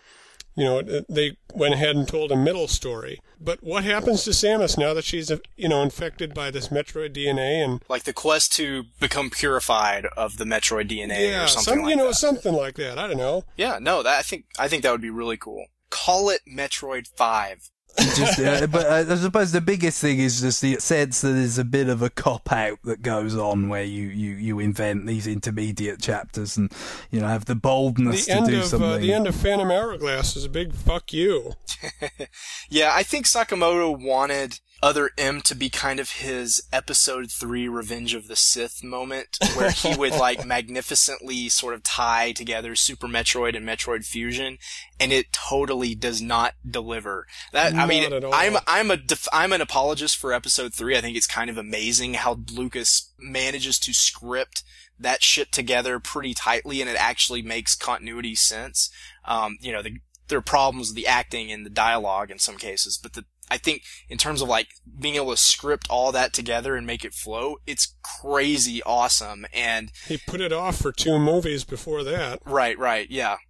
You know, they went ahead and told a middle story. But what happens to Samus now that she's, you know, infected by this Metroid D N A and Like the quest to become purified of the Metroid D N A yeah, or something some, like you know, that. something like that. I don't know. Yeah, no, that I think I think that would be really cool. Call it Metroid five. Just, uh, but uh, I suppose the biggest thing is just the sense that there's a bit of a cop out that goes on where you, you, you invent these intermediate chapters and, you know, have the boldness The to end do of something. uh, the end of Phantom Hourglass is a big fuck you. Yeah, I think Sakamoto wanted Other M to be kind of his episode three Revenge of the Sith moment, where he would like magnificently sort of tie together Super Metroid and Metroid Fusion, and it totally does not deliver. That I Not mean, at all. I'm I'm a def- I'm an apologist for episode three. I think it's kind of amazing how Lucas manages to script that shit together pretty tightly, and it actually makes continuity sense. Um, you know, the, there are problems with the acting and the dialogue in some cases, but the I think in terms of like being able to script all that together and make it flow, it's crazy awesome. And He put it off for two movies before that. right, right, yeah.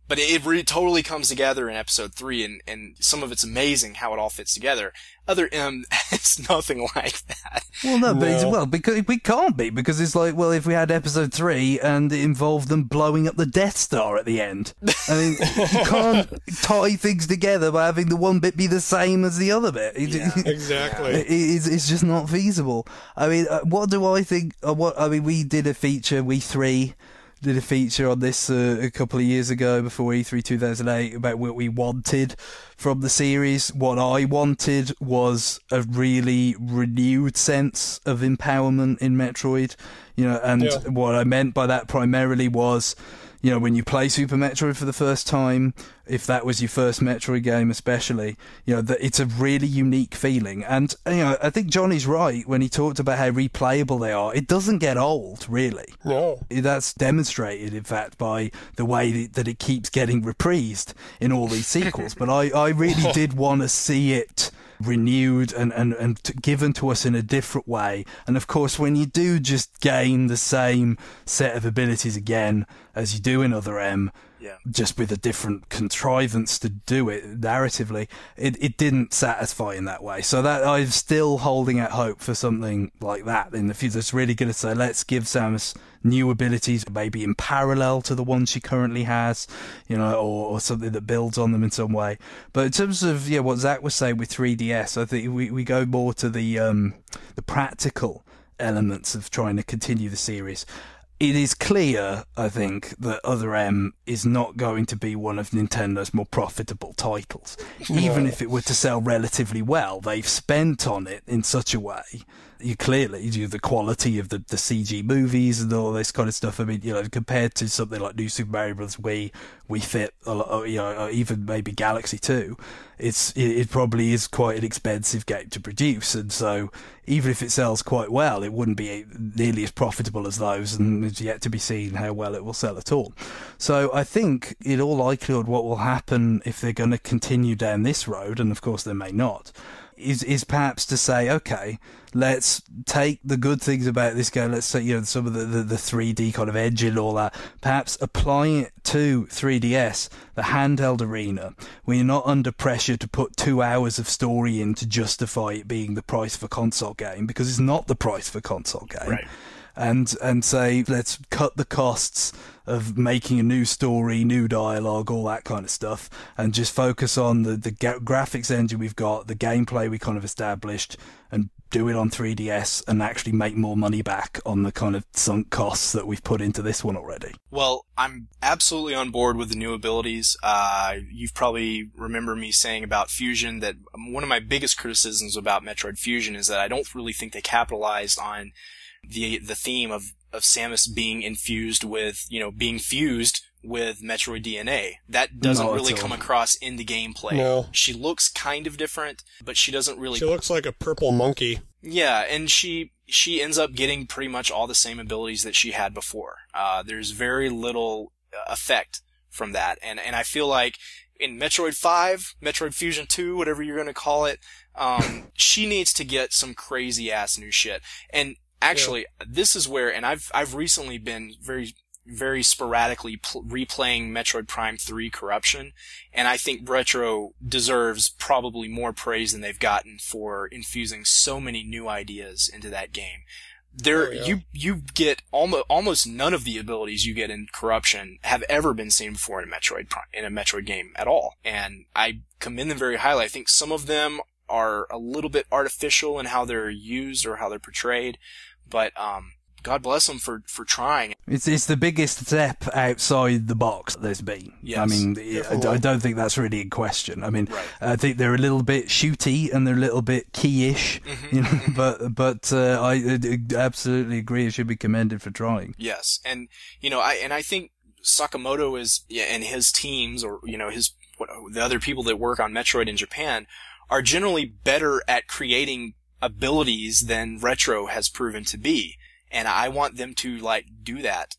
but it really totally comes together in episode three, and, and some of it's amazing how it all fits together. Other M, it's nothing like that. Well, no, but No. it's, well, because we can't be, because it's like, well, if we had episode three and it involved them blowing up the Death Star at the end, I mean, you can't tie things together by having the one bit be the same as the other bit. It- Yeah. Exactly. It- it's, it's just not feasible. I mean, uh, what do I think? Uh, what I mean, we did a feature, we three did a feature on this uh, a couple of years ago before E three two thousand eight about what we wanted from the series. What I wanted was a really renewed sense of empowerment in Metroid, you know, and Yeah. what I meant by that primarily was, you know, when you play Super Metroid for the first time, if that was your first Metroid game especially, you know, that it's a really unique feeling. And, you know, I think Johnny's right when he talked about how replayable they are. It doesn't get old, really. No. That's demonstrated, in fact, by the way that it keeps getting reprised in all these sequels. But I, I really did want to see it renewed and, and, and t- given to us in a different way. And of course, when you do just gain the same set of abilities again as you do in Other M, Yeah. just with a different contrivance to do it narratively, it, it didn't satisfy in that way. So that I'm still holding out hope for something like that in the future. It's really going to say, let's give Samus new abilities, maybe in parallel to the ones she currently has, you know, or, or something that builds on them in some way. But in terms of, yeah, what Zach was saying with three D S, I think we, we go more to the, um, the practical elements of trying to continue the series. It is clear, I think, that Other M is not going to be one of Nintendo's more profitable titles. Even if it were to sell relatively well, they've spent on it in such a way. You clearly, you the quality of the, the C G movies and all this kind of stuff. I mean, you know, compared to something like New Super Mario Bros. Wii, Wii Fit, a lot, you know, or even maybe Galaxy two, it's it, it probably is quite an expensive game to produce, and so even if it sells quite well, it wouldn't be nearly as profitable as those, and it's yet to be seen how well it will sell at all. So I think, in all likelihood, what will happen if they're going to continue down this road, and of course they may not, is is perhaps to say, okay, let's take the good things about this game, let's say, you know, some of the, the, the three D kind of edge and all that, perhaps applying it to three D S, the handheld arena, when you're not under pressure to put two hours of story in to justify it being the price for console game, because it's not the price for console game. Right. And and say, let's cut the costs of making a new story, new dialogue, all that kind of stuff, and just focus on the, the ga- graphics engine we've got, the gameplay we kind of established, and do it on three D S and actually make more money back on the kind of sunk costs that we've put into this one already. Well, I'm absolutely on board with the new abilities. Uh, you've probably remember me saying about Fusion that one of my biggest criticisms about Metroid Fusion is that I don't really think they capitalized on the the theme of, of Samus being infused with, you know, being fused with Metroid D N A. That doesn't Not at really all. come across in the gameplay. No. She looks kind of different, but she doesn't really... She looks like a purple monkey. Yeah, and she she ends up getting pretty much all the same abilities that she had before. Uh, there's very little effect from that, and and I feel like in Metroid five, Metroid Fusion two, whatever you're going to call it, um, she needs to get some crazy ass new shit. And actually, yeah. This is where, and I've I've recently been very very sporadically pl- replaying Metroid Prime three Corruption, and I think Retro deserves probably more praise than they've gotten for infusing so many new ideas into that game. There, oh, yeah. you you get almost almost none of the abilities you get in Corruption have ever been seen before in a Metroid Prime, in a Metroid game at all, and I commend them very highly. I think some of them are a little bit artificial in how they're used or how they're portrayed, but um. God bless them for, for trying. It's it's the biggest step outside the box there's been. Yes, I mean, I, I don't think that's really in question. I mean, right. I think they're a little bit shooty and they're a little bit key-ish, mm-hmm, you know. mm-hmm. But but uh, I, I absolutely agree. It should be commended for trying. Yes, and you know, I and I think Sakamoto is yeah, and his teams, or you know, his what, the other people that work on Metroid in Japan, are generally better at creating abilities than Retro has proven to be. And I want them to, like, do that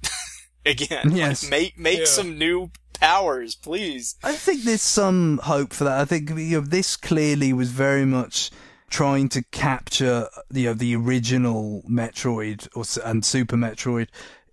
again. Yes. Like, make make yeah. some new powers, please. I think there's some hope for that. I think, you know, this clearly was very much trying to capture, you know, the original Metroid or and Super Metroid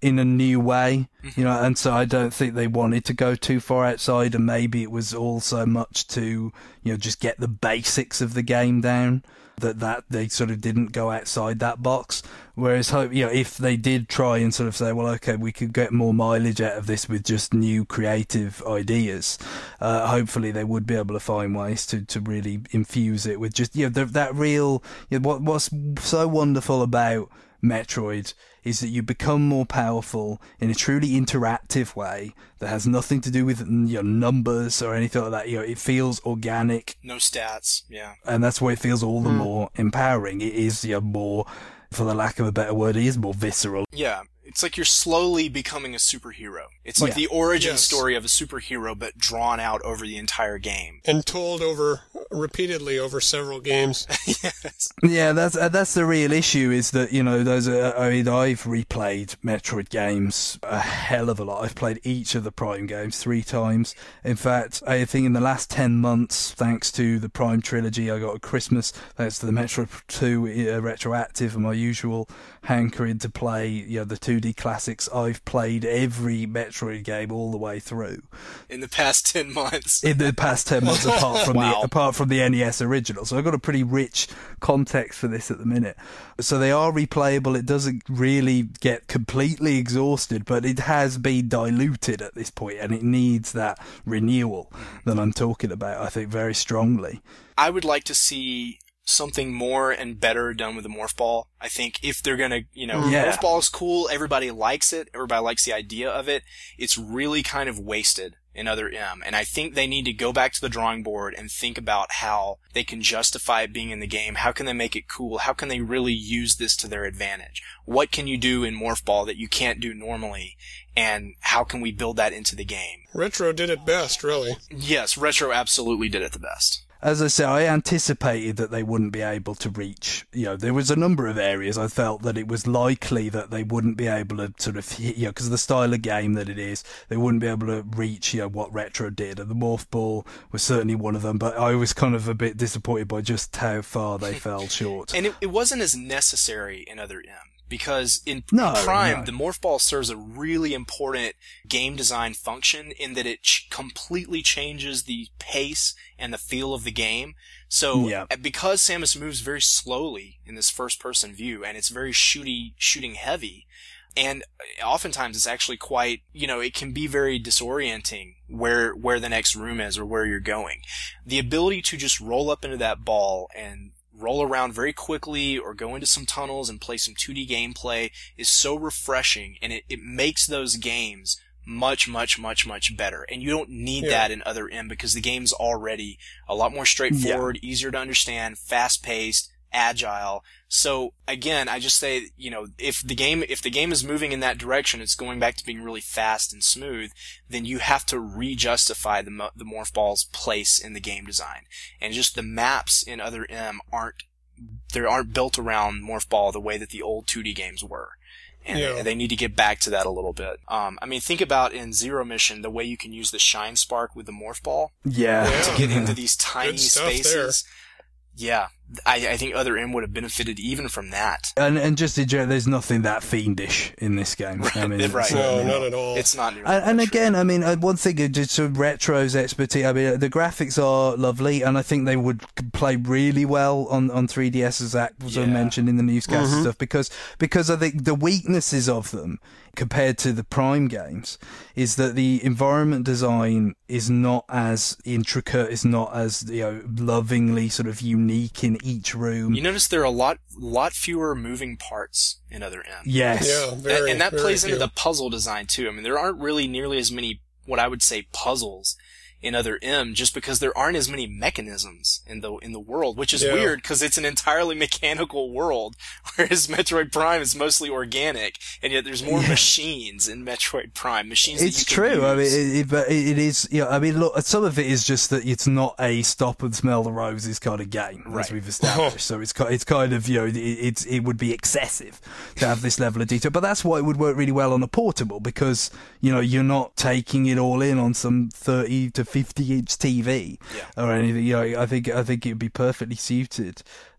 in a new way, you know, and so I don't think they wanted to go too far outside, and maybe it was also much to, you know, just get the basics of the game down, that that they sort of didn't go outside that box. Whereas, you know, if they did try and sort of say, well, okay, we could get more mileage out of this with just new creative ideas, uh, hopefully they would be able to find ways to, to really infuse it with just, you know, the, that real, you know, what what's so wonderful about Metroid is that you become more powerful in a truly interactive way that has nothing to do with, you know, numbers or anything like that. You know, it feels organic. No stats, yeah. And that's why it feels all the mm. more empowering. It is, you know, more, for the lack of a better word, it is more visceral. Yeah. It's like you're slowly becoming a superhero. It's like yeah. the origin yes. story of a superhero, but drawn out over the entire game. And told over, repeatedly over several games. Yes. Yeah, that's uh, that's the real issue, is that, you know, those are, I mean, I've replayed Metroid games a hell of a lot. I've played each of the Prime games three times. In fact, I think in the last ten months, thanks to the Prime trilogy I got at Christmas, thanks to the Metroid two uh, retroactive and my usual hankering to play, you know, the two D classics, I've played every Metroid game all the way through. In the past ten months. In the past ten months, apart from wow. the apart from the N E S original. So I've got a pretty rich context for this at the minute. So they are replayable. It doesn't really get completely exhausted, but it has been diluted at this point, and it needs that renewal that I'm talking about, I think, very strongly. I would like to see something more and better done with the Morph Ball. I think if they're gonna, you know, yeah. Morph Ball is cool, everybody likes it, everybody likes the idea of it, it's really kind of wasted in Other M, and I think they need to go back to the drawing board and think about how they can justify it being in the game. How can they make it cool? How can they really use this to their advantage? What can you do in Morph Ball that you can't do normally, and how can we build that into the game? Retro did it best, really. Yes, Retro absolutely did it the best. As I said, I anticipated that they wouldn't be able to reach, you know, there was a number of areas I felt that it was likely that they wouldn't be able to sort of hit, you know, because of the style of game that it is, they wouldn't be able to reach, you know, what Retro did. And the Morph Ball was certainly one of them, but I was kind of a bit disappointed by just how far they fell short. And it, it wasn't as necessary in Other M. Because in no, Prime, no. the Morph Ball serves a really important game design function in that it ch- completely changes the pace and the feel of the game. So, yeah. because Samus moves very slowly in this first-person view, and it's very shooty, shooting heavy, and oftentimes it's actually quite, you know, it can be very disorienting where where the next room is or where you're going. The ability to just roll up into that ball and roll around very quickly or go into some tunnels and play some two D gameplay is so refreshing, and it, it makes those games much, much, much, much better. And you don't need yeah. that in Other M because the game's already a lot more straightforward, yeah. easier to understand, fast-paced, agile. So again, I just say, you know, if the game, if the game is moving in that direction, it's going back to being really fast and smooth, then you have to re-justify the, the Morph Ball's place in the game design. And just the maps in Other M aren't, they aren't built around Morph Ball the way that the old two D games were. And yeah. they need to get back to that a little bit. Um, I mean, think about in Zero Mission, the way you can use the Shine Spark with the Morph Ball. Yeah. yeah. To get into these tiny spaces. There. Yeah, I, I think Other M would have benefited even from that. And and just in general, there's nothing that fiendish in this game. Right, I mean, right. No, not, not at all. It's not nearly And, and true. again, I mean, one thing, just sort of Retro's expertise, I mean, the graphics are lovely, and I think they would play really well on, on three D S, as Zach was yeah. mentioned in the newscast mm-hmm. and stuff, because, because I think the weaknesses of them, compared to the Prime games, is that the environment design is not as intricate, is not as, you know, lovingly sort of unique in each room. You notice there are a lot, lot fewer moving parts in Other M. Yes. Yeah, very, and, and that very plays few. into the puzzle design too. I mean, there aren't really nearly as many, what I would say, puzzles in Other M, just because there aren't as many mechanisms in the in the world, which is yeah. weird because it's an entirely mechanical world, whereas Metroid Prime is mostly organic, and yet there's more yeah. machines in Metroid Prime. Machines. It's that you can true. use. I mean, it, it, but it is. You know, I mean, look. Some of it is just that it's not a stop and smell the roses kind of game, right. as we've established. So it's it's kind of, you know, it, it's it would be excessive to have this level of detail. But that's why it would work really well on a portable, because, you know, you're not taking it all in on some thirty to fifty inch T V yeah. or anything. You know, I think I think it would be perfectly suited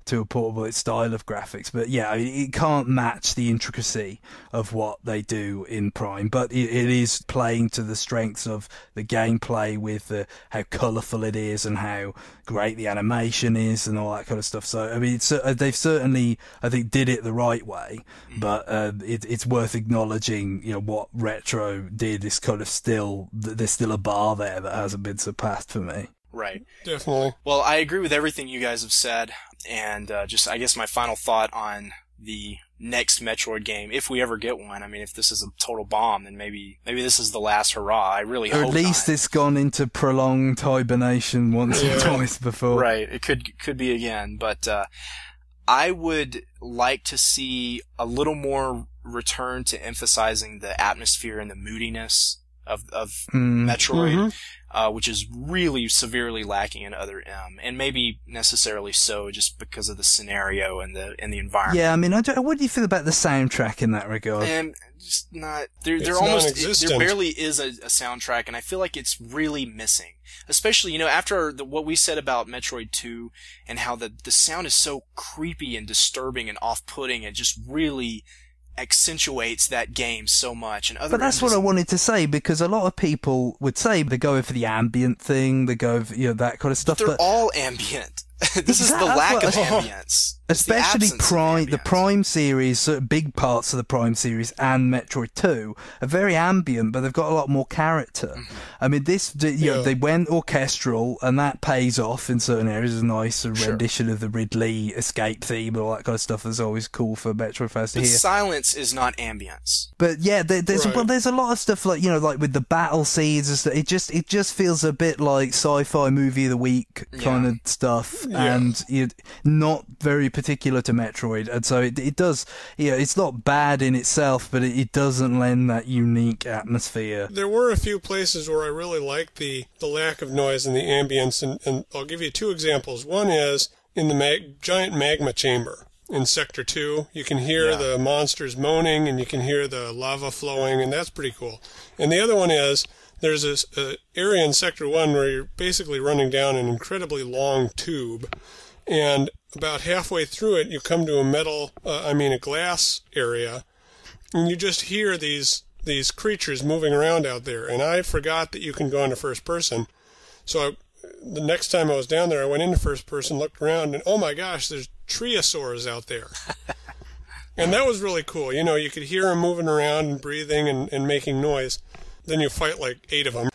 to a portable its style of graphics. But yeah, I mean, it can't match the intricacy of what they do in Prime, but it, it is playing to the strengths of the gameplay with the, how colourful it is and how great the animation is and all that kind of stuff. So I mean, it's, uh, they've certainly, I think, did it the right way, but uh, it, it's worth acknowledging, you know, what Retro did is kind of still, there's still a bar there that hasn't been surpassed for me. Right. Definitely. Well, I agree with everything you guys have said, and uh, just, I guess my final thought on the next Metroid game, if we ever get one. I mean, if this is a total bomb, then maybe maybe this is the last hurrah. I really or hope at least not. It's gone into prolonged hibernation once Yeah. or twice before. Right. It could could be again, but uh, I would like to see a little more return to emphasizing the atmosphere and the moodiness of of Mm. Metroid. Mm-hmm. Uh, which is really severely lacking in Other M, and maybe necessarily so just because of the scenario and the and the environment. Yeah, I mean, I don't, what do you feel about the soundtrack in that regard? And just not there. It's There almost non-existent. there barely is a, a soundtrack, and I feel like it's really missing. Especially, you know, after the, what we said about Metroid two and how the the sound is so creepy and disturbing and off-putting, it just really accentuates that game so much. And other But that's what I wanted to say, because a lot of people would say they go for the ambient thing, they go for, you know, that kind of stuff. They're but all ambient. This is the Exactly. lack of That's what- ambience. It's the Especially absence of Prime, the ambience. Prime series, sort of big parts of the Prime series and Metroid two are very ambient, but they've got a lot more character. Mm-hmm. I mean, this, you know, Yeah. they went orchestral, and that pays off in certain areas. There's a nice sort of Sure. rendition of the Ridley escape theme and all that kind of stuff that's always cool for Metroid fans to But hear. silence is not ambience. But yeah, there, there's Right. well, there's a lot of stuff like, you know, like with the battle scenes and stuff. It just it just feels a bit like sci-fi movie of the week kind Yeah. of stuff, Yeah. and it, not very particular to Metroid. And so it it does, you know, it's not bad in itself, but it, it doesn't lend that unique atmosphere. There were a few places where I really liked the, the lack of noise and the ambience, and, and I'll give you two examples. One is in the mag- giant magma chamber in Sector two. You can hear Yeah. the monsters moaning, and you can hear the lava flowing, and that's pretty cool. And the other one is there's this uh, area in Sector one where you're basically running down an incredibly long tube, and about halfway through it, you come to a metal, uh, I mean a glass area, and you just hear these these creatures moving around out there. And I forgot that you can go into first person, so I, the next time I was down there, I went into first person, looked around, and oh my gosh, there's triosaurs out there. And that was really cool. You know, you could hear them moving around and breathing and, and making noise. Then you fight like eight of them.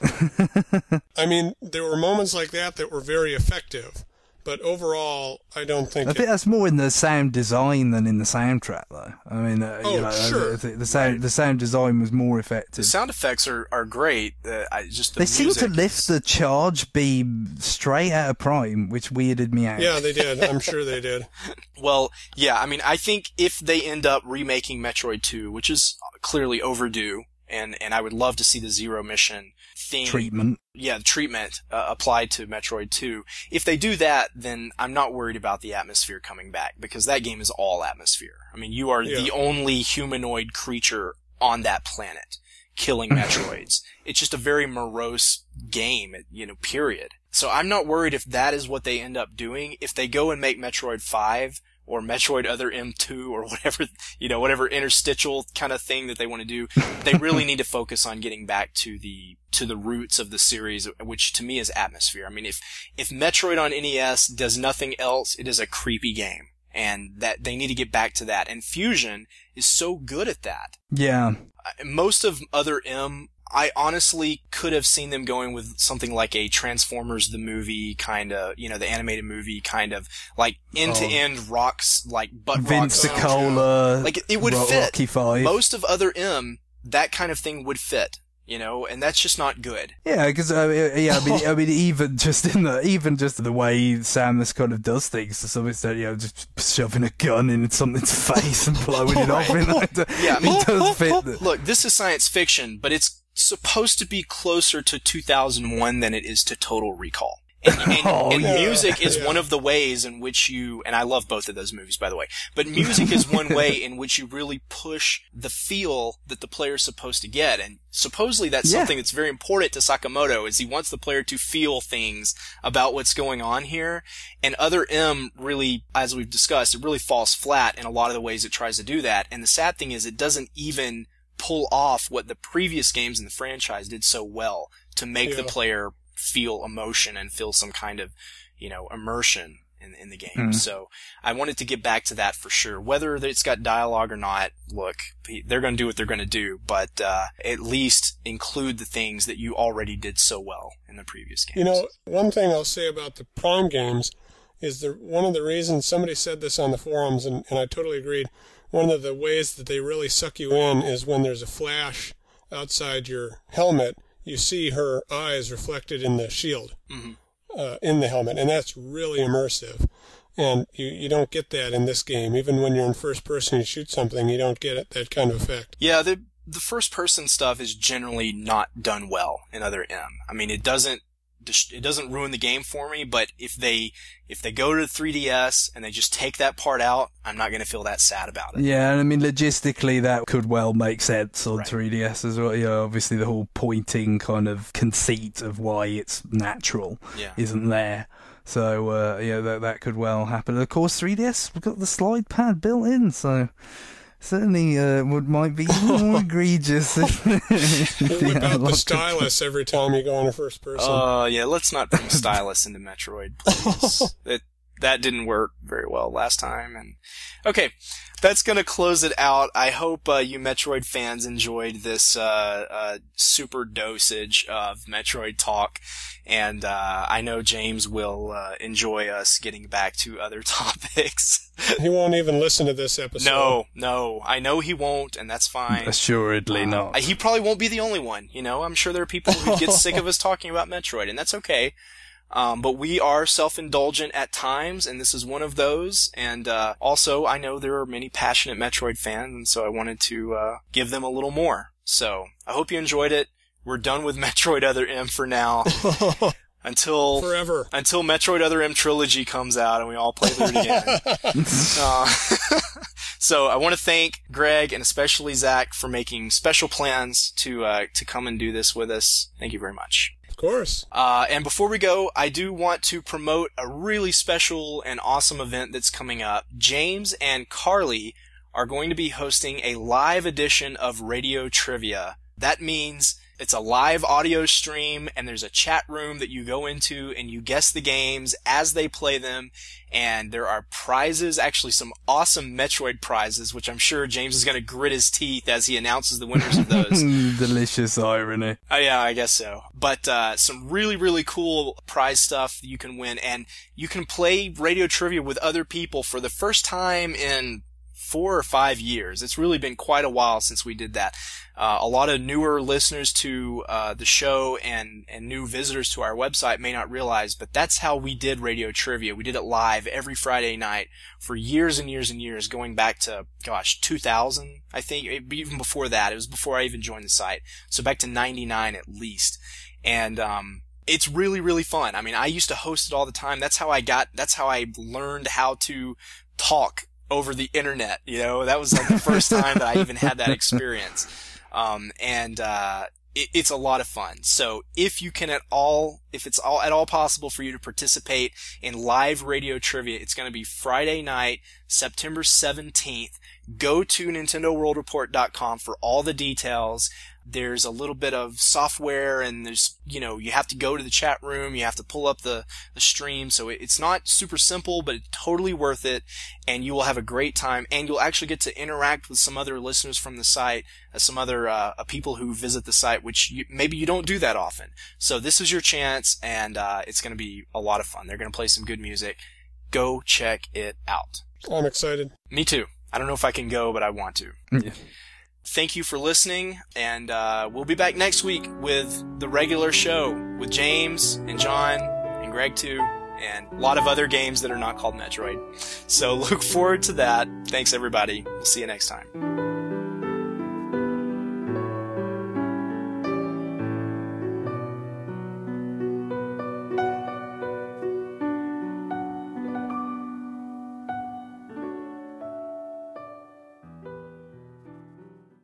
I mean, there were moments like that that were very effective. But overall, I don't think... I it, think that's more in the sound design than in the soundtrack, though. I mean, uh, Oh, you know, sure. the, the sound the sound design was more The effective. sound effects are, are great. Uh, I, just the They seem to music lift is- the charge beam straight out of Prime, which weirded me out. yeah, they did. I'm sure they did. Well, yeah, I mean, I think if they end up remaking Metroid two, which is clearly overdue, and, and I would love to see the Zero Mission theme, Treatment. yeah, the treatment uh, applied to Metroid two. If they do that, then I'm not worried about the atmosphere coming back, because that game is all atmosphere. I mean, you are Yeah. the only humanoid creature on that planet killing Metroids. It's just a very morose game, you know, period. So I'm not worried if that is what they end up doing. If they go and make Metroid five, or Metroid Other M two, or whatever, you know, whatever interstitial kind of thing that they want to do, they really need to focus on getting back to the, to the roots of the series, which to me is atmosphere. I mean, if, if Metroid on N E S does nothing else, it is a creepy game. And that, they need to get back to that. And Fusion is so good at that. Yeah. Uh, Most of Other M, I honestly could have seen them going with something like a Transformers the movie kind of, you know, the animated movie kind of, like end-to-end rocks, like butt Vince rocks. DiCola. Like, it would Ro- fit. Rocky Five. Most of Other M, that kind of thing would fit, you know, and that's just not good. Yeah, because uh, yeah, I mean, I mean, even just in the even just the way Samus kind of does things to some extent, you know, just shoving a gun in something's face and blowing it off. You know, Yeah, I mean, it does fit. The, look, this is science fiction, but it's supposed to be closer to two thousand one than it is to Total Recall. And, and, Oh, and yeah. music is Yeah. one of the ways in which you, and I love both of those movies, by the way, but music is one way in which you really push the feel that the player is supposed to get. And supposedly that's Yeah. something that's very important to Sakamoto, is he wants the player to feel things about what's going on here. And Other M really, as we've discussed, it really falls flat in a lot of the ways it tries to do that. And the sad thing is it doesn't even pull off what the previous games in the franchise did so well to make the Yeah. player feel emotion and feel some kind of, you know, immersion in, in the game. Mm. So I wanted to get back to that for sure. Whether it's got dialogue or not, look, they're going to do what they're going to do, but uh, at least include the things that you already did so well in the previous games. You know, one thing I'll say about the Prime games is the one of the reasons, somebody said this on the forums, and, and I totally agreed, one of the ways that they really suck you in is when there's a flash outside your helmet, you see her eyes reflected in the shield, Mhm. uh, in the helmet, and that's really immersive. And you, you don't get that in this game. Even when you're in first person, you shoot something, you don't get it, that kind of effect. Yeah, the the first person stuff is generally not done well in Other M. I mean, it doesn't it doesn't ruin the game for me, but if they if they go to the three D S and they just take that part out, I'm not going to feel that sad about it. Yeah, and I mean, logistically, that could well make sense on Right. three D S as well. You know, obviously, the whole pointing kind of conceit of why it's natural Yeah. isn't there. So, uh, yeah, that that could well happen. And of course, three D S, we've got the slide pad built in, so certainly uh, would might be more egregious. If, Whip yeah, out the like- stylus every time you go into first person. Uh, yeah, let's not bring stylus into Metroid, please. That that didn't work very well last time. And okay, that's gonna close it out. I hope uh, you Metroid fans enjoyed this uh, uh, super dosage of Metroid talk, and uh, I know James will uh, enjoy us getting back to other topics. He won't even listen to this episode. No, no, I know he won't, and that's fine. Assuredly Uh, not. He probably won't be the only one, you know? I'm sure there are people who get sick of us talking about Metroid, and that's okay. Um, but we are self-indulgent at times, and this is one of those. And uh, also, I know there are many passionate Metroid fans, and so I wanted to uh, give them a little more. So I hope you enjoyed it. We're done with Metroid Other M for now. Until Forever. until Metroid Other M Trilogy comes out and we all play through it again. uh, so I want to thank Greg and especially Zach for making special plans to uh, to come and do this with us. Thank you very much. Of course. Uh, and before we go, I do want to promote a really special and awesome event that's coming up. James and Carly are going to be hosting a live edition of Radio Trivia. That means it's a live audio stream, and there's a chat room that you go into, and you guess the games as they play them, and there are prizes, actually some awesome Metroid prizes, which I'm sure James is going to grit his teeth as he announces the winners of those. Delicious irony. Oh, yeah, I guess so. But uh, some really, really cool prize stuff that you can win, and you can play Radio Trivia with other people for the first time in four or five years. It's really been quite a while since we did that. Uh, a lot of newer listeners to uh, the show and, and new visitors to our website may not realize, but that's how we did Radio Trivia. We did it live every Friday night for years and years and years, going back to, gosh, two thousand, I think, even before that. It was before I even joined the site. So back to ninety-nine at least. And um, it's really, really fun. I mean, I used to host it all the time. That's how I got, that's how I learned how to talk over the internet. You know, that was like the first time that I even had that experience. Um, and, uh, it, it's a lot of fun. So if you can at all, if it's all at all possible for you to participate in live Radio Trivia, it's going to be Friday night, September seventeenth. Go to Nintendo World Report dot com for all the details. There's a little bit of software, and there's, you know, you have to go to the chat room, you have to pull up the, the stream, so it, it's not super simple, but it's totally worth it, and you will have a great time, and you'll actually get to interact with some other listeners from the site, uh, some other uh, people who visit the site, which you, maybe you don't do that often. So this is your chance, and uh, it's going to be a lot of fun. They're going to play some good music. Go check it out. I'm excited. Me too. I don't know if I can go, but I want to. Yeah. Thank you for listening, and uh, we'll be back next week with the regular show with James and John and Greg too, and a lot of other games that are not called Metroid. So look forward to that. Thanks, everybody. We'll see you next time.